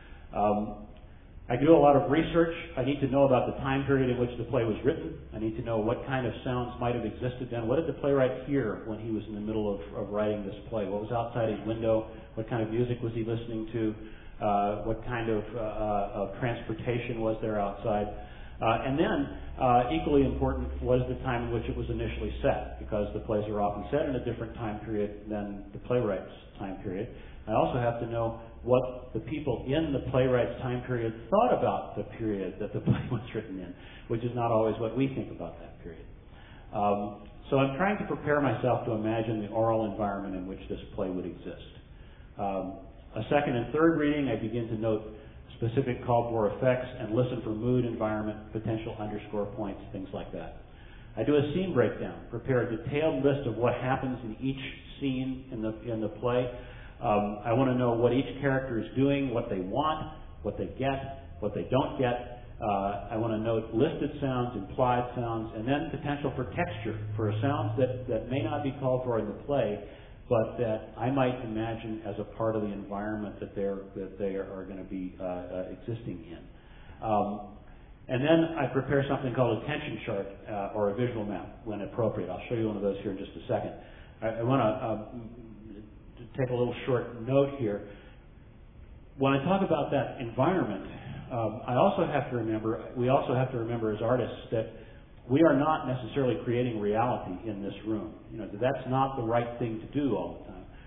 I do a lot of research. I need to know about the time period in which the play was written. I need to know what kind of sounds might have existed then. What did the playwright hear when he was in the middle of writing this play? What was outside his window? What kind of music was he listening to? What kind of transportation was there outside? And then, equally important, was the time in which it was initially set, because the plays are often set in a different time period than the playwright's time period. I also have to know what the people in the playwright's time period thought about the period that the play was written in, which is not always what we think about that period. So I'm trying to prepare myself to imagine the oral environment in which this play would exist. A second and third reading, I begin to note specific called for effects and listen for mood, environment, potential underscore points, things like that. I do a scene breakdown, prepare a detailed list of what happens in each scene in the play. I want to know what each character is doing, what they want, what they get, what they don't get. I want to note listed sounds, implied sounds, and then potential for texture, for sounds that may not be called for in the play, but that I might imagine as a part of the environment that they are going to be existing in. And then I prepare something called a tension chart or a visual map when appropriate. I'll show you one of those here in just a second. I want to take a little short note here. When I talk about that environment, we also have to remember as artists that we are not necessarily creating reality in this room. That's not the right thing to do all the time.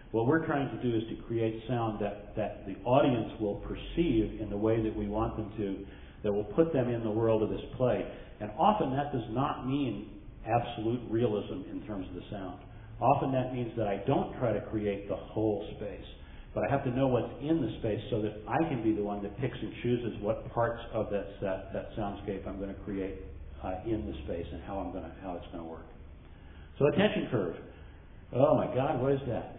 What we're trying to do is to create sound that the audience will perceive in the way that we want them to, that will put them in the world of this play. And often that does not mean absolute realism in terms of the sound. Often that means that I don't try to create the whole space, but I have to know what's in the space so that I can be the one that picks and chooses what parts of that soundscape I'm going to create in the space and how it's going to work. So attention curve. Oh my God, what is that?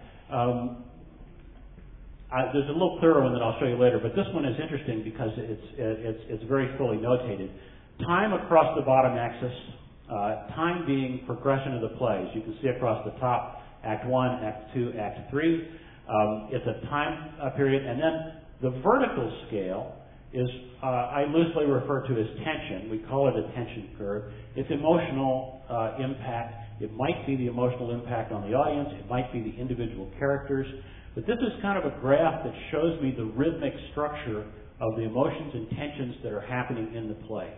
There's a little clearer one that I'll show you later, but this one is interesting because it's very fully notated. Time across the bottom axis. Time being progression of the plays. You can see across the top, Act 1, Act 2, Act 3. It's a time period. And then the vertical scale is, I loosely refer to as tension. We call it a tension curve. It's emotional impact. It might be the emotional impact on the audience. It might be the individual characters. But this is kind of a graph that shows me the rhythmic structure of the emotions and tensions that are happening in the play.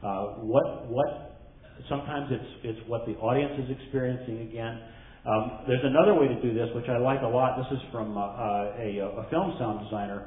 Sometimes it's what the audience is experiencing again. There's another way to do this, which I like a lot. This is from a film sound designer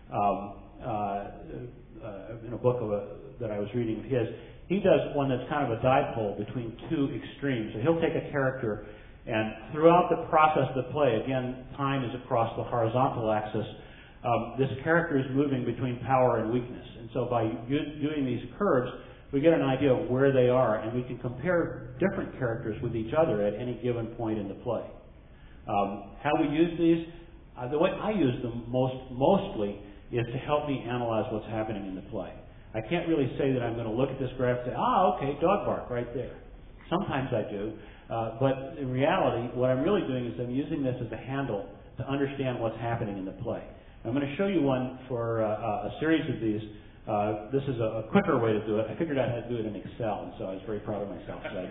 in a book that I was reading of his. He does one that's kind of a dipole between two extremes. So he'll take a character, and throughout the process of the play, again, time is across the horizontal axis, this character is moving between power and weakness. And so by doing these curves, we get an idea of where they are, and we can compare different characters with each other at any given point in the play. How we use these, the way I use them mostly is to help me analyze what's happening in the play. I can't really say that I'm going to look at this graph and say, okay, dog bark right there. Sometimes I do, but in reality, what I'm really doing is I'm using this as a handle to understand what's happening in the play. I'm going to show you one for a series of these. This is a quicker way to do it. I figured out how to do it in Excel, and so I was very proud of myself. So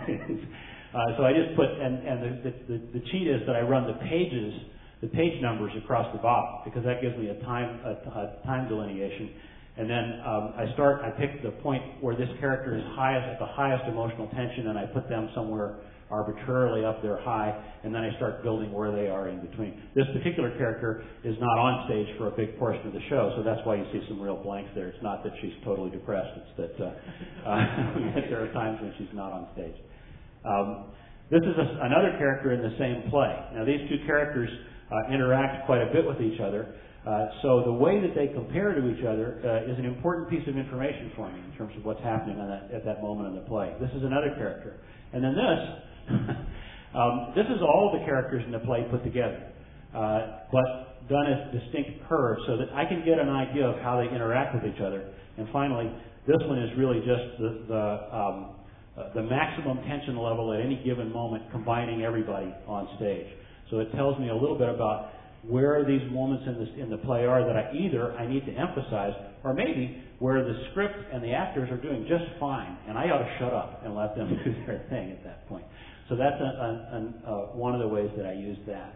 I just put, and the cheat is that I run the page numbers across the bottom, because that gives me a time delineation. And then I pick the point where this character is at the highest emotional tension, and I put them somewhere arbitrarily up there high, and then I start building where they are in between. This particular character is not on stage for a big portion of the show, so that's why you see some real blanks there. It's not that she's totally depressed, it's that there are times when she's not on stage. This is another character in the same play. Now these two characters interact quite a bit with each other, so the way that they compare to each other is an important piece of information for me in terms of what's happening at that moment in the play. This is another character. And then this is all the characters in the play put together, but done as distinct curves so that I can get an idea of how they interact with each other. And finally, this one is really just the maximum tension level at any given moment, combining everybody on stage. So it tells me a little bit about where these moments in the play are that I need to emphasize, or maybe where the script and the actors are doing just fine, and I ought to shut up and let them do their thing at that point. So that's one of the ways that I use that.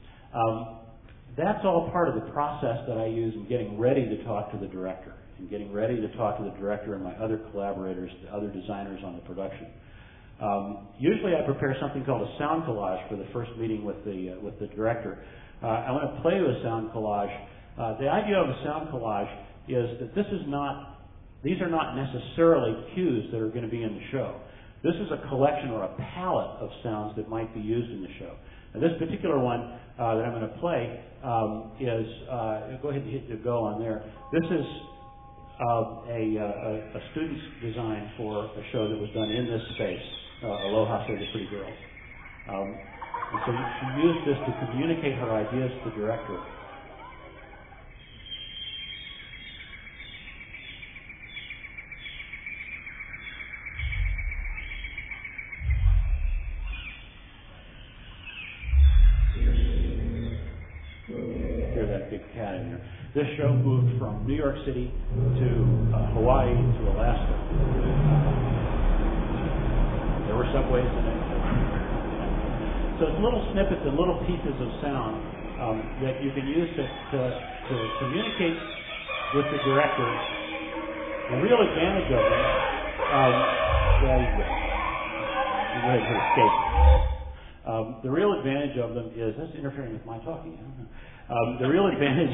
That's all part of the process that I use in getting ready to talk to the director, and getting ready to talk to the director and my other collaborators, the other designers on the production. Usually I prepare something called a sound collage for the first meeting with the director. I want to play with sound collage. The idea of a sound collage is that these are not necessarily cues that are going to be in the show. This is a collection or a palette of sounds that might be used in the show. Now, this particular one that I'm going to play is, go ahead and hit the go on there. This is a student's design for a show that was done in this space, Aloha, Say the Pretty Girls. And so she used this to communicate her ideas to the director. Hear that big cat in there. This show moved from New York City to Hawaii to Alaska. There were subways in it. So it's little snippets and little pieces of sound that you can use to communicate with the director. The real advantage of them, The real advantage of them is, that's interfering with my talking. I don't know. The real advantage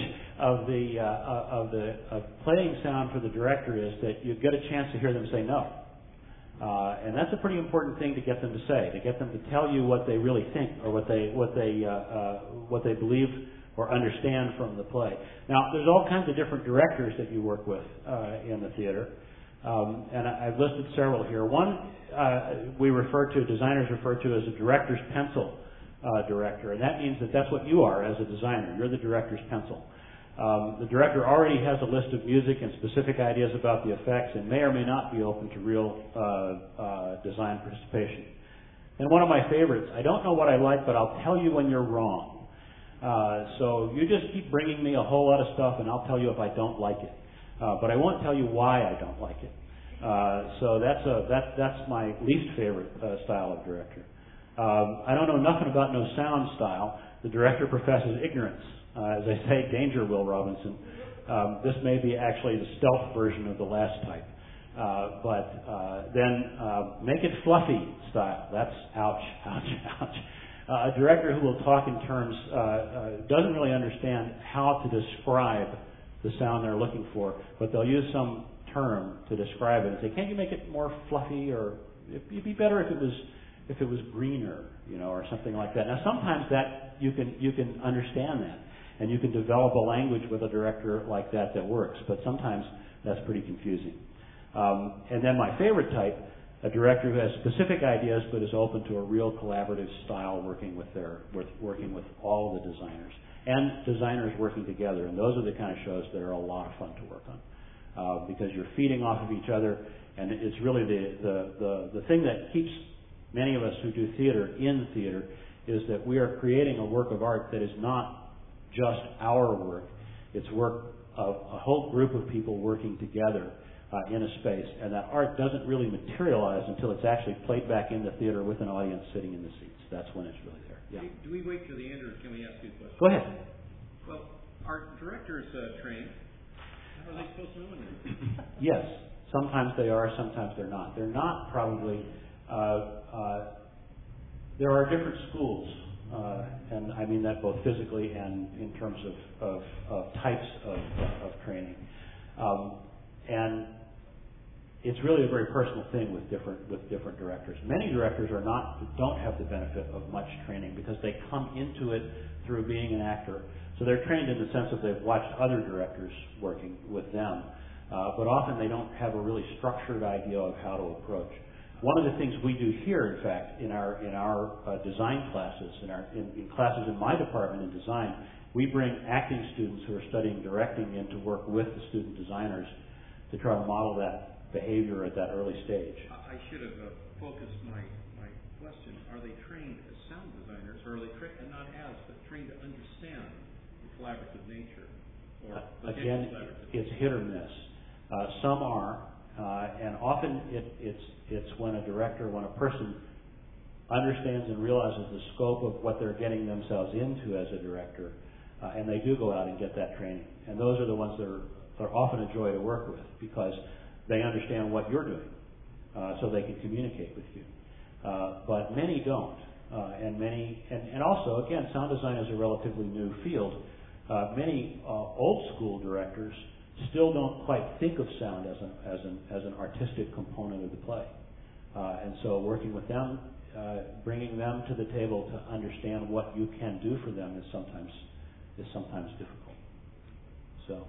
of playing sound for the director is that you get a chance to hear them say no. And that's a pretty important thing to get them to say, to get them to tell you what they really think or what they believe or understand from the play. Now, there's all kinds of different directors that you work with in the theater, and I've listed several here. One designers refer to as a director's pencil director, and that means that that's what you are as a designer. You're the director's pencil. The director already has a list of music and specific ideas about the effects and may or may not be open to real design participation. And one of my favorites, I don't know what I like, but I'll tell you when you're wrong. So you just keep bringing me a whole lot of stuff and I'll tell you if I don't like it. But I won't tell you why I don't like it. So that's my least favorite style of director. I don't know nothing about no sound style. The director professes ignorance. As I say, danger, Will Robinson. This may be actually the stealth version of the last type. Then make it fluffy style. That's ouch, ouch, ouch. A director who will talk in terms, doesn't really understand how to describe the sound they're looking for, but they'll use some term to describe it and say, can't you make it more fluffy, or it'd be better if it was greener, or something like that. Now sometimes that you can understand that, and you can develop a language with a director like that works, but sometimes that's pretty confusing. And then my favorite type, a director who has specific ideas but is open to a real collaborative style, working with all the designers and designers working together. And those are the kind of shows that are a lot of fun to work on because you're feeding off of each other, and it's really the thing that keeps many of us who do theater in theater is that we are creating a work of art that is not just our work. It's work of a whole group of people working together in a space, and that art doesn't really materialize until it's actually played back in the theater with an audience sitting in the seats. That's when it's really there. Yeah. Do we wait till the end, or can we ask you a question? Go ahead. Well, are directors trained? How are they supposed to know anything? Yes. Sometimes they are, sometimes they're not. They're not probably... there are different schools, and I mean that both physically and in terms of types of training. And it's really a very personal thing with different directors. Many directors don't have the benefit of much training because they come into it through being an actor. So they're trained in the sense that they've watched other directors working with them, but often they don't have a really structured idea of how to approach. One of the things we do here, in fact, in our design classes, in classes in my department in design, we bring acting students who are studying directing in to work with the student designers to try to model that behavior at that early stage. I should have focused my question. Are they trained as sound designers, or are they trained, and not as, but trained to understand the collaborative nature? Or again, it's hit or miss. Some are, and often it's when a person understands and realizes the scope of what they're getting themselves into as a director, and they do go out and get that training. And those are the ones that are often a joy to work with because they understand what you're doing, so they can communicate with you. But many don't, and also again, sound design is a relatively new field. Many old school directors still don't quite think of sound as an artistic component of the play, and so working with them, bringing them to the table to understand what you can do for them is sometimes difficult. So.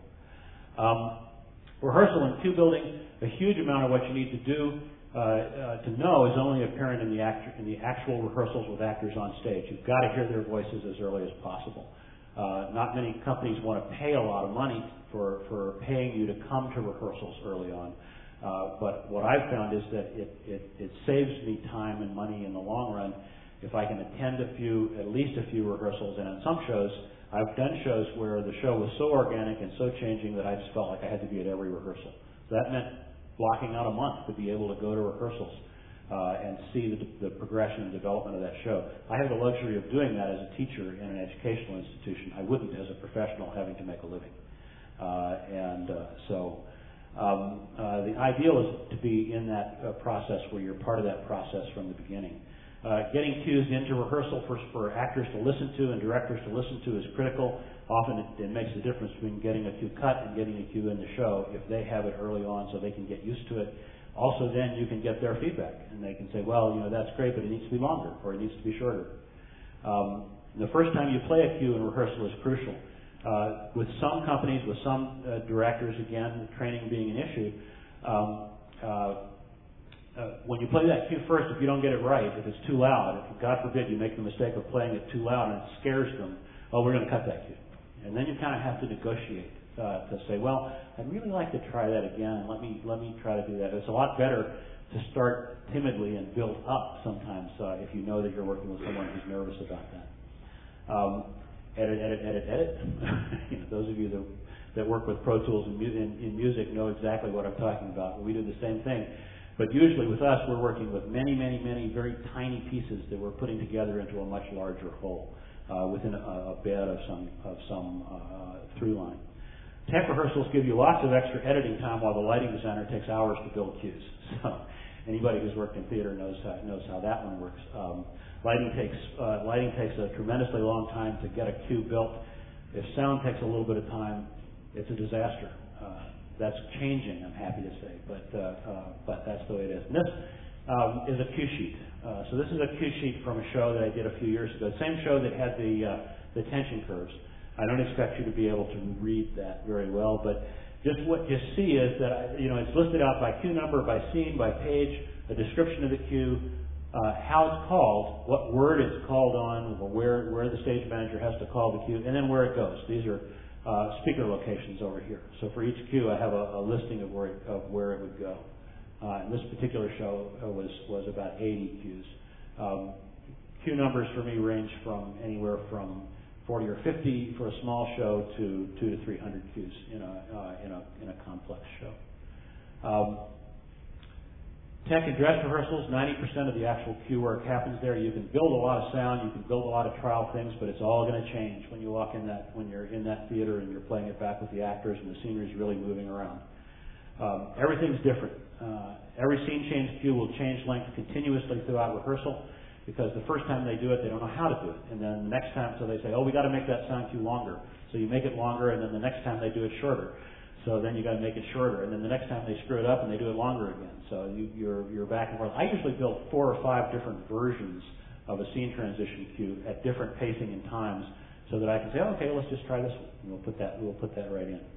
Rehearsal and cue building, a huge amount of what you need to do to know is only apparent in the actual rehearsals with actors on stage. You've got to hear their voices as early as possible. Not many companies want to pay a lot of money for paying you to come to rehearsals early on. But what I've found is that it saves me time and money in the long run if I can attend at least a few rehearsals. And in some shows, I've done shows where the show was so organic and so changing that I just felt like I had to be at every rehearsal. So that meant blocking out a month to be able to go to rehearsals and see the progression and development of that show. I have the luxury of doing that as a teacher in an educational institution. I wouldn't as a professional having to make a living. The ideal is to be in that process where you're part of that process from the beginning. Getting cues into rehearsal for actors to listen to and directors to listen to is critical. Often it makes the difference between getting a cue cut and getting a cue in the show if they have it early on so they can get used to it. Also then you can get their feedback and they can say, well, that's great, but it needs to be longer or it needs to be shorter. The first time you play a cue in rehearsal is crucial. With some companies, with some directors, again, training being an issue, when you play that cue first, if you don't get it right, if it's too loud, if God forbid you make the mistake of playing it too loud and it scares them, we're going to cut that cue. And then you kind of have to negotiate to say, well, I'd really like to try that again. Let me try to do that. It's a lot better to start timidly and build up sometimes if you know that you're working with someone who's nervous about that. Edit. Those of you that work with Pro Tools in music know exactly what I'm talking about. We do the same thing. But usually with us, we're working with many very tiny pieces that we're putting together into a much larger whole within a bed of some through line. Tech rehearsals give you lots of extra editing time while the lighting designer takes hours to build cues. So anybody who's worked in theater knows how that one works. Lighting takes a tremendously long time to get a cue built. If sound takes a little bit of time, it's a disaster. That's changing, I'm happy to say, but that's the way it is. And this is a cue sheet. So this is a cue sheet from a show that I did a few years ago. Same show that had the tension curves. I don't expect you to be able to read that very well, but just what you see is that it's listed out by cue number, by scene, by page, a description of the cue, how it's called, what word it's called on, or where the stage manager has to call the cue, and then where it goes. These are speaker locations over here. So for each cue, I have a listing of where it would go. And this particular show was about 80 cues. Cue numbers for me range from anywhere from 40 or 50 for a small show to 200 to 300 cues in a complex show. Tech and dress rehearsals, 90% of the actual cue work happens there. You can build a lot of sound, you can build a lot of trial things, but it's all going to change when you walk in when you're in that theater and you're playing it back with the actors and the scenery is really moving around. Everything's different. Every scene change cue will change length continuously throughout rehearsal because the first time they do it, they don't know how to do it. And then the next time, so they say, we got to make that sound cue longer. So you make it longer, and then the next time they do it shorter. So then you got to make it shorter, and then the next time they screw it up and they do it longer again. So you're back and forth. I usually build 4 or 5 different versions of a scene transition cue at different pacing and times, so that I can say, okay, let's just try this one, and we'll put that right in.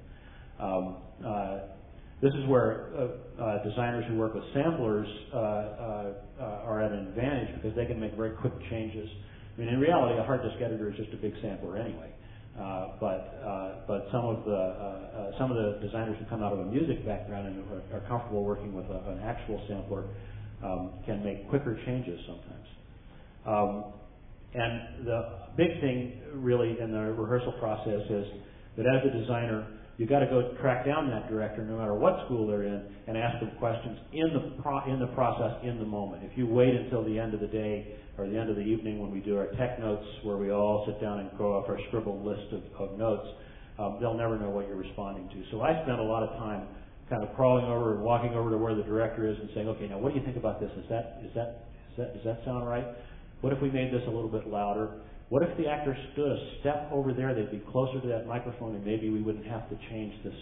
This is where designers who work with samplers are at an advantage because they can make very quick changes. I mean, in reality, a hard disk editor is just a big sampler anyway. But some of the designers who come out of a music background and are comfortable working with an actual sampler can make quicker changes sometimes. And the big thing really in the rehearsal process is that as a designer, you've got to go track down that director no matter what school they're in and ask them questions in the process, in the moment. If you wait until the end of the day or the end of the evening when we do our tech notes where we all sit down and go off our scribbled list of notes, they'll never know what you're responding to. So I spend a lot of time kind of crawling over and walking over to where the director is and saying, okay, now what do you think about this? Does that sound right? What if we made this a little bit louder? What if the actor stood a step over there? They'd be closer to that microphone, and maybe we wouldn't have to change this.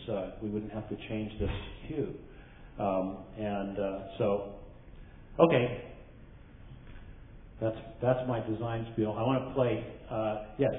Cue. So, okay, that's my design spiel. I want to play. Yes.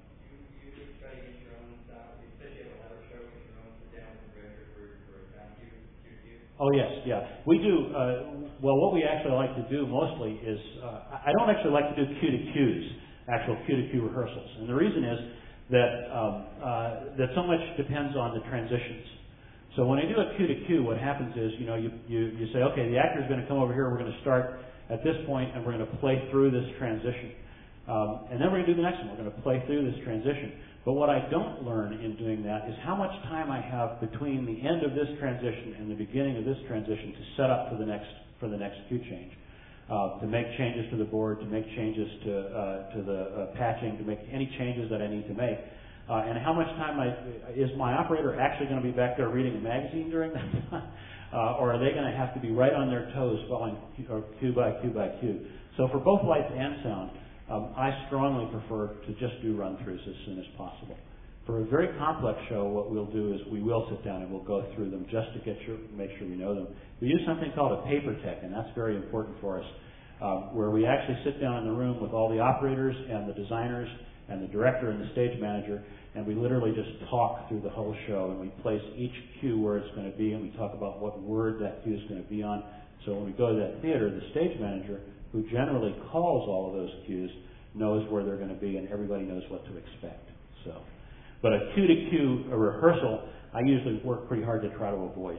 Oh yes, yeah. We do. Well, what we actually like to do mostly is I don't actually like to do cue to cues. Actual cue-to-cue rehearsals. And the reason is that so much depends on the transitions. So when I do a cue-to-cue, what happens is, you say, okay, the actor's going to come over here, we're going to start at this point, and we're going to play through this transition. And then we're going to do the next one. We're going to play through this transition. But what I don't learn in doing that is how much time I have between the end of this transition and the beginning of this transition to set up for the next cue change. To make changes to the board, to make changes to the patching, to make any changes that I need to make. And how much time is my operator actually going to be back there reading a magazine during that time? Or are they going to have to be right on their toes following cue by cue by cue? So for both lights and sound, I strongly prefer to just do run-throughs as soon as possible. For a very complex show, what we'll do is we will sit down and we'll go through them just to make sure we know them. We use something called a paper tech, and that's very important for us, where we actually sit down in the room with all the operators and the designers and the director and the stage manager, and we literally just talk through the whole show, and we place each cue where it's going to be, and we talk about what word that cue is going to be on. So when we go to that theater, the stage manager, who generally calls all of those cues, knows where they're going to be, and everybody knows what to expect. So, but a cue-to-cue, a rehearsal, I usually work pretty hard to try to avoid.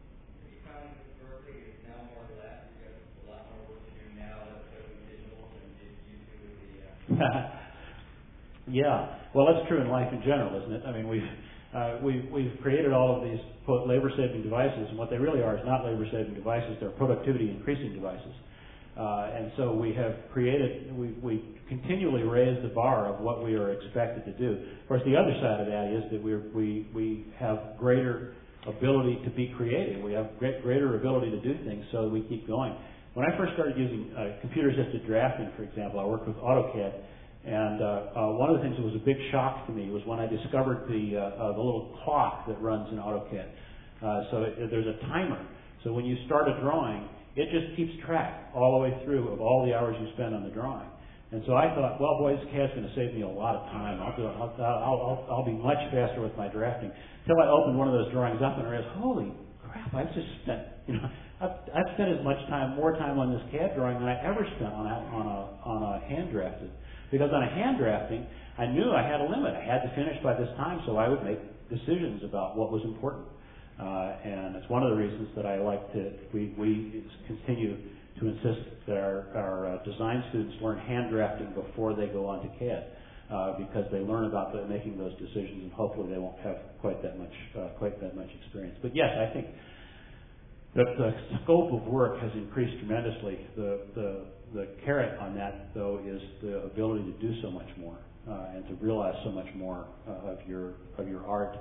Yeah, well, that's true in life in general, isn't it? I mean, we've created all of these labor-saving devices, and what they really are is not labor-saving devices; they're productivity-increasing devices. And so we have created, we continually raise the bar of what we are expected to do. Of course, the other side of that is that we have greater ability to be creative. We have greater ability to do things, so we keep going. When I first started using computer-assisted drafting, for example, I worked with AutoCAD, and one of the things that was a big shock to me was when I discovered the little clock that runs in AutoCAD. There's a timer. So when you start a drawing, it just keeps track all the way through of all the hours you spend on the drawing. And so I thought, well, boy, this CAD's going to save me a lot of time. I'll be much faster with my drafting. Until I opened one of those drawings up and I realized, holy crap, I've just spent, I've spent as much time, more time on this CAD drawing than I ever spent on a hand drafted. Because on a hand drafting, I knew I had a limit. I had to finish by this time, so I would make decisions about what was important. And it's one of the reasons that I like to, we continue to insist that our design students learn hand drafting before they go on to CAD, because they learn about making those decisions, and hopefully they won't have quite that much experience. But yes, I think that the scope of work has increased tremendously. The carrot on that, though, is the ability to do so much more and to realize so much more of your art.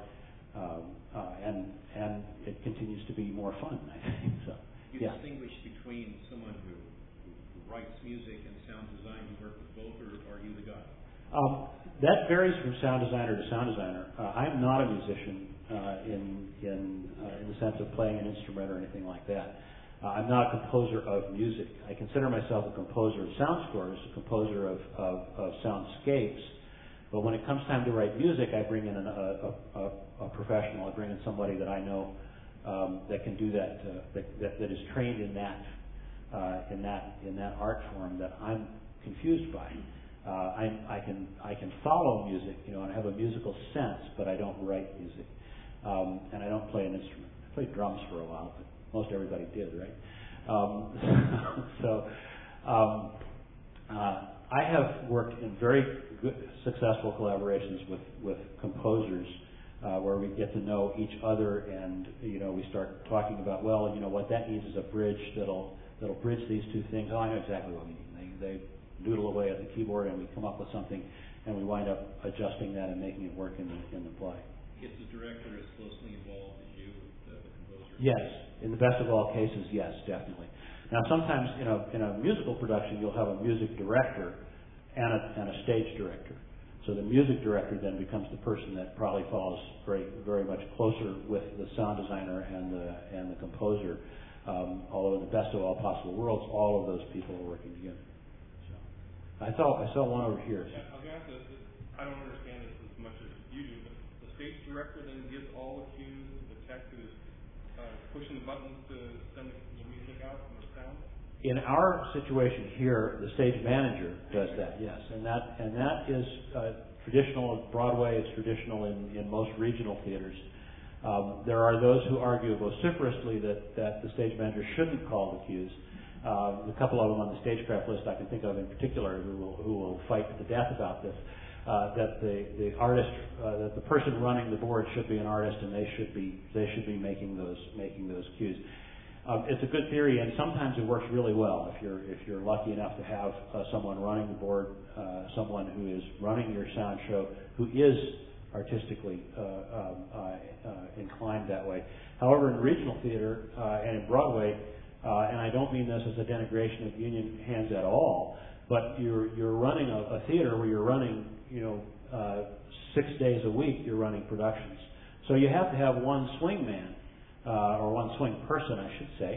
And it continues to be more fun, I think. So, you distinguish between someone who writes music and sound design. You work with both, or are you the guy? That varies from sound designer to sound designer. I'm not a musician in the sense of playing an instrument or anything like that. I'm not a composer of music. I consider myself a composer of sound scores, a composer of soundscapes. But when it comes time to write music, I bring in a professional. I bring in somebody that I know that can do that, that is trained in that art form that I'm confused by. I can follow music, and have a musical sense, but I don't write music, and I don't play an instrument. I played drums for a while, but most everybody did, right? I have worked in very good, successful collaborations with composers where we get to know each other, and we start talking about, well, what that needs is a bridge that'll bridge these two things. Oh, I know exactly what we need. They doodle away at the keyboard, and we come up with something, and we wind up adjusting that and making it work in the play. Is the director as closely involved as you, the composer? Yes, in the best of all cases, yes, definitely. Now, sometimes in a musical production, you'll have a music director and a stage director. So the music director then becomes the person that probably follows very, very much closer with the sound designer and the composer. Although in the best of all possible worlds, all of those people are working together. So I saw one over here. Yeah, I don't understand this as much as you do, but the stage director then gives all the cues to the tech who's pushing the buttons to send the music out from the sound? In our situation here, the stage manager does that, yes, and that is traditional at Broadway. It's traditional in most regional theaters. There are those who argue vociferously that the stage manager shouldn't call the cues. A couple of them on the stagecraft list I can think of in particular who will fight to the death about this. That the artist, that the person running the board should be an artist, and they should be making those cues. It's a good theory, and sometimes it works really well if you're lucky enough to have someone running the board, someone who is running your sound show, who is artistically inclined that way. However, in regional theater and in Broadway, and I don't mean this as a denigration of union hands at all, but you're running a theater where you're running, 6 days a week you're running productions. So you have to have one swing man, or one swing person, I should say,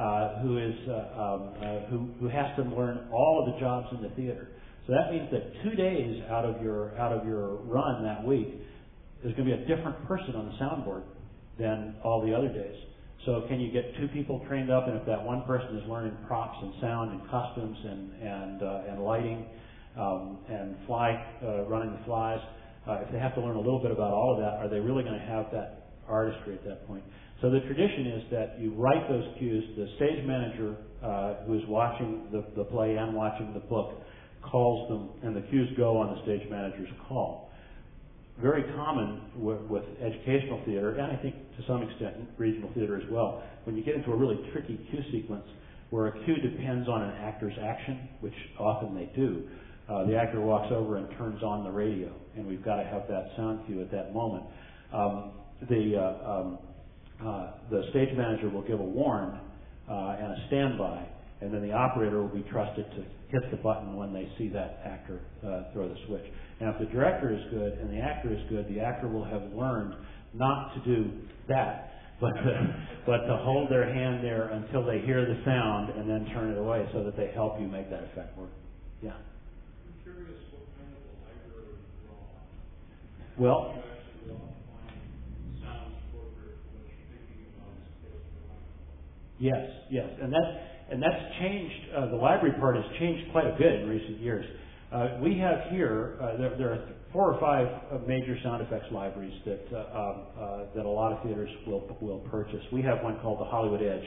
who has to learn all of the jobs in the theater. So that means that 2 days out of your run that week, there's going to be a different person on the soundboard than all the other days. So can you get 2 people trained up, and if that one person is learning props and sound and costumes and lighting and running the flies, if they have to learn a little bit about all of that, are they really going to have that artistry at that point? So the tradition is that you write those cues. The stage manager who is watching the play and watching the book calls them, and the cues go on the stage manager's call. Very common with educational theater, and I think to some extent regional theater as well, when you get into a really tricky cue sequence where a cue depends on an actor's action, which often they do, the actor walks over and turns on the radio, and we've got to have that sound cue at that moment. The stage manager will give a warn and a standby, and then the operator will be trusted to hit the button when they see that actor throw the switch. Now, if the director is good and the actor is good, the actor will have learned not to do that, but to hold their hand there until they hear the sound and then turn it away so that they help you make that effect work. Yeah. I'm curious what kind of a library you draw. Well, You actually find sounds appropriate for what you're thinking about as opposed to the yes, and that's changed. The library part has changed quite a bit in recent years. We have here there are 4 or 5 major sound effects libraries that a lot of theaters will purchase. We have one called the Hollywood Edge.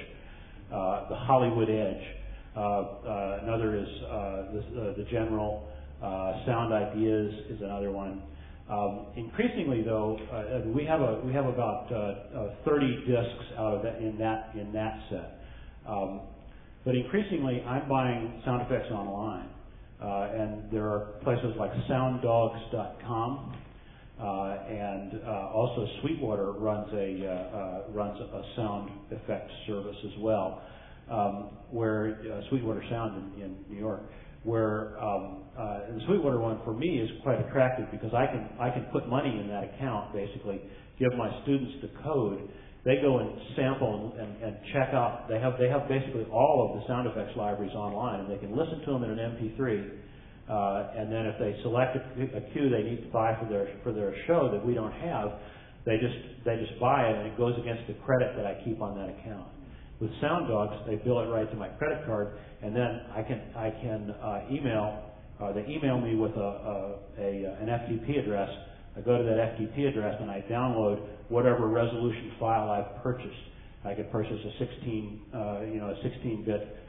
Another is the General. Sound Ideas is another one. Increasingly, though, we have about 30 discs out of that in that set. But increasingly, I'm buying sound effects online. And there are places like sounddogs.com, and also Sweetwater runs a sound effect service as well, where Sweetwater Sound in New York, where the Sweetwater one for me is quite attractive because I can put money in that account, basically give my students the code. They go and sample and check out. They have basically all of the sound effects libraries online, and they can listen to them in an MP3. And then if they select a cue they need to buy for their show that we don't have, they just buy it, and it goes against the credit that I keep on that account. With Sound Dogs, they bill it right to my credit card, and then I can email. They email me with an FTP address. I go to that FTP address and I download whatever resolution file I've purchased. I could purchase a 16-bit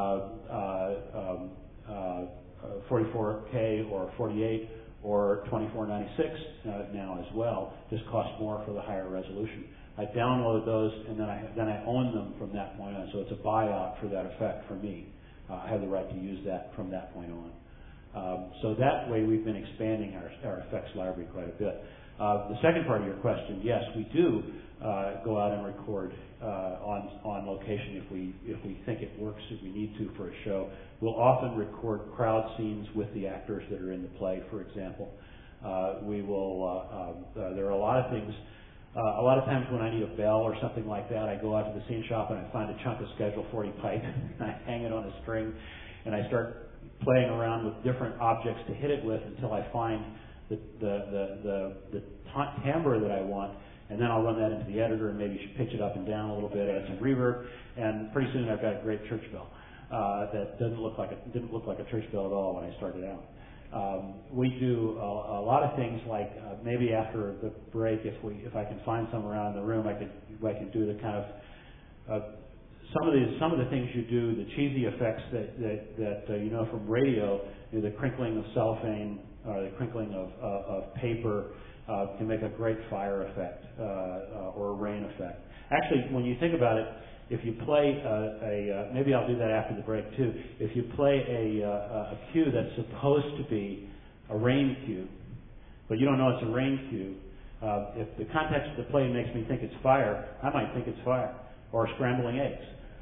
44K or 48 or 2496 now as well. Just costs more for the higher resolution. I download those and then I own them from that point on. So it's a buyout for that effect for me. I have the right to use that from that point on. So that way we've been expanding our effects library quite a bit. The second part of your question, yes, we do go out and record on location if we think it works, if we need to for a show. We'll often record crowd scenes with the actors that are in the play, for example. We will. There are a lot of things. A lot of times when I need a bell or something like that, I go out to the scene shop and I find a chunk of Schedule 40 pipe and I hang it on a string and I start playing around with different objects to hit it with until I find the timbre that I want, and then I'll run that into the editor and maybe pitch it up and down a little bit, add some reverb, and pretty soon I've got a great church bell that didn't look like a church bell at all when I started out. We do a lot of things like maybe after the break, if I can find some around the room, I can do the kind of some of the things you do, the cheesy effects that you know from radio, the crinkling of cellophane or the crinkling of paper can make a great fire effect or a rain effect. Actually, when you think about it, if you play maybe I'll do that after the break too. If you play a cue that's supposed to be a rain cue, but you don't know it's a rain cue, if the context of the play makes me think it's fire, I might think it's fire or scrambling eggs.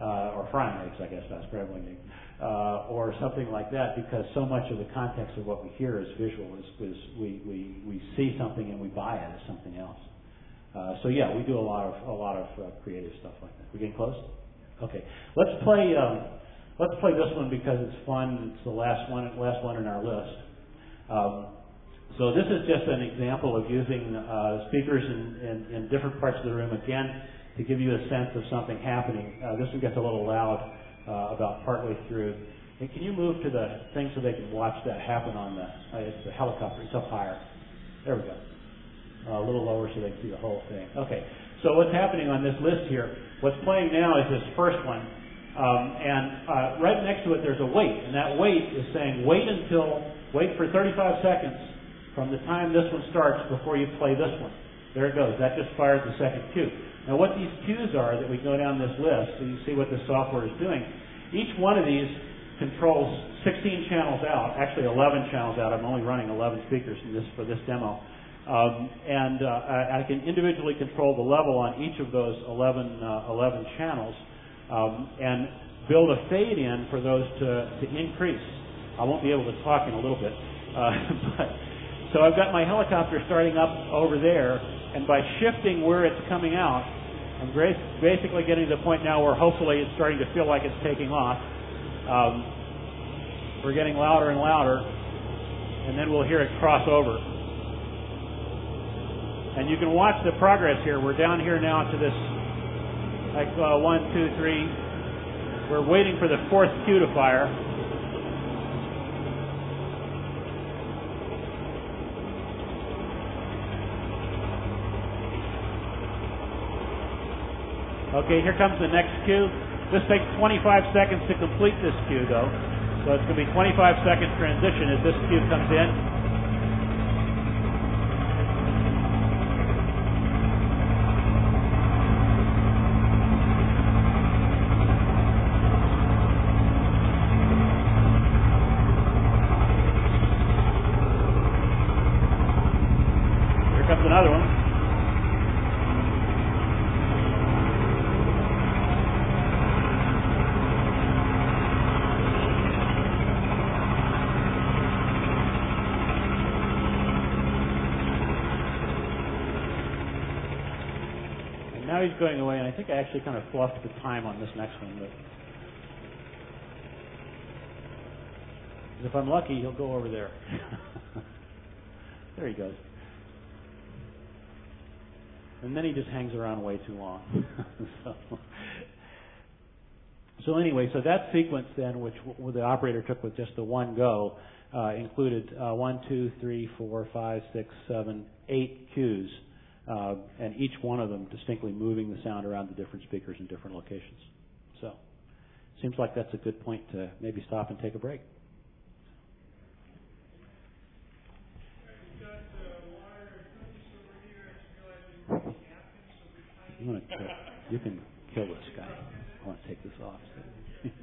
or frying eggs, I guess, not scrambling eggs, or something like that, because so much of the context of what we hear is visual. We see something and we buy it as something else. So yeah, we do a lot of creative stuff like that. We getting close? Okay, let's play this one because it's fun. It's the last one in our list. So this is just an example of using speakers in different parts of the room, again, to give you a sense of something happening. This one gets a little loud about partway through. And can you move to the thing so they can watch that happen on it's the helicopter. It's up higher. There we go. A little lower so they can see the whole thing. Okay, so what's happening on this list here, what's playing now is this first one. And right next to it there's a wait, and that wait is saying wait for 35 seconds from the time this one starts before you play this one. There it goes. That just fired the second cue. Now what these cues are that we go down this list, so you see what the software is doing, each one of these controls 16 channels out, actually 11 channels out. I'm only running 11 speakers for this demo. And I can individually control the level on each of those 11 channels and build a fade in for those to increase. I won't be able to talk in a little bit. So I've got my helicopter starting up over there, and by shifting where it's coming out, I'm basically getting to the point now where hopefully it's starting to feel like it's taking off. We're getting louder and louder, and then we'll hear it cross over. And you can watch the progress here. We're down here now to this, 1, 2, 3. We're waiting for the fourth cue to fire. Okay, here comes the next cue. This takes 25 seconds to complete this cue, though. So it's going to be 25-second transition as this cue comes in. Another one. And now he's going away, and I think I actually kind of fluffed the time on this next one. But if I'm lucky, he'll go over there. There he goes. And then he just hangs around way too long. So anyway, so that sequence then, which the operator took with just the one go, included 1, 2, 3, 4, 5, 6, 7, 8 cues, and each one of them distinctly moving the sound around the different speakers in different locations. So, seems like that's a good point to maybe stop and take a break. You can kill this guy. I want to take this off.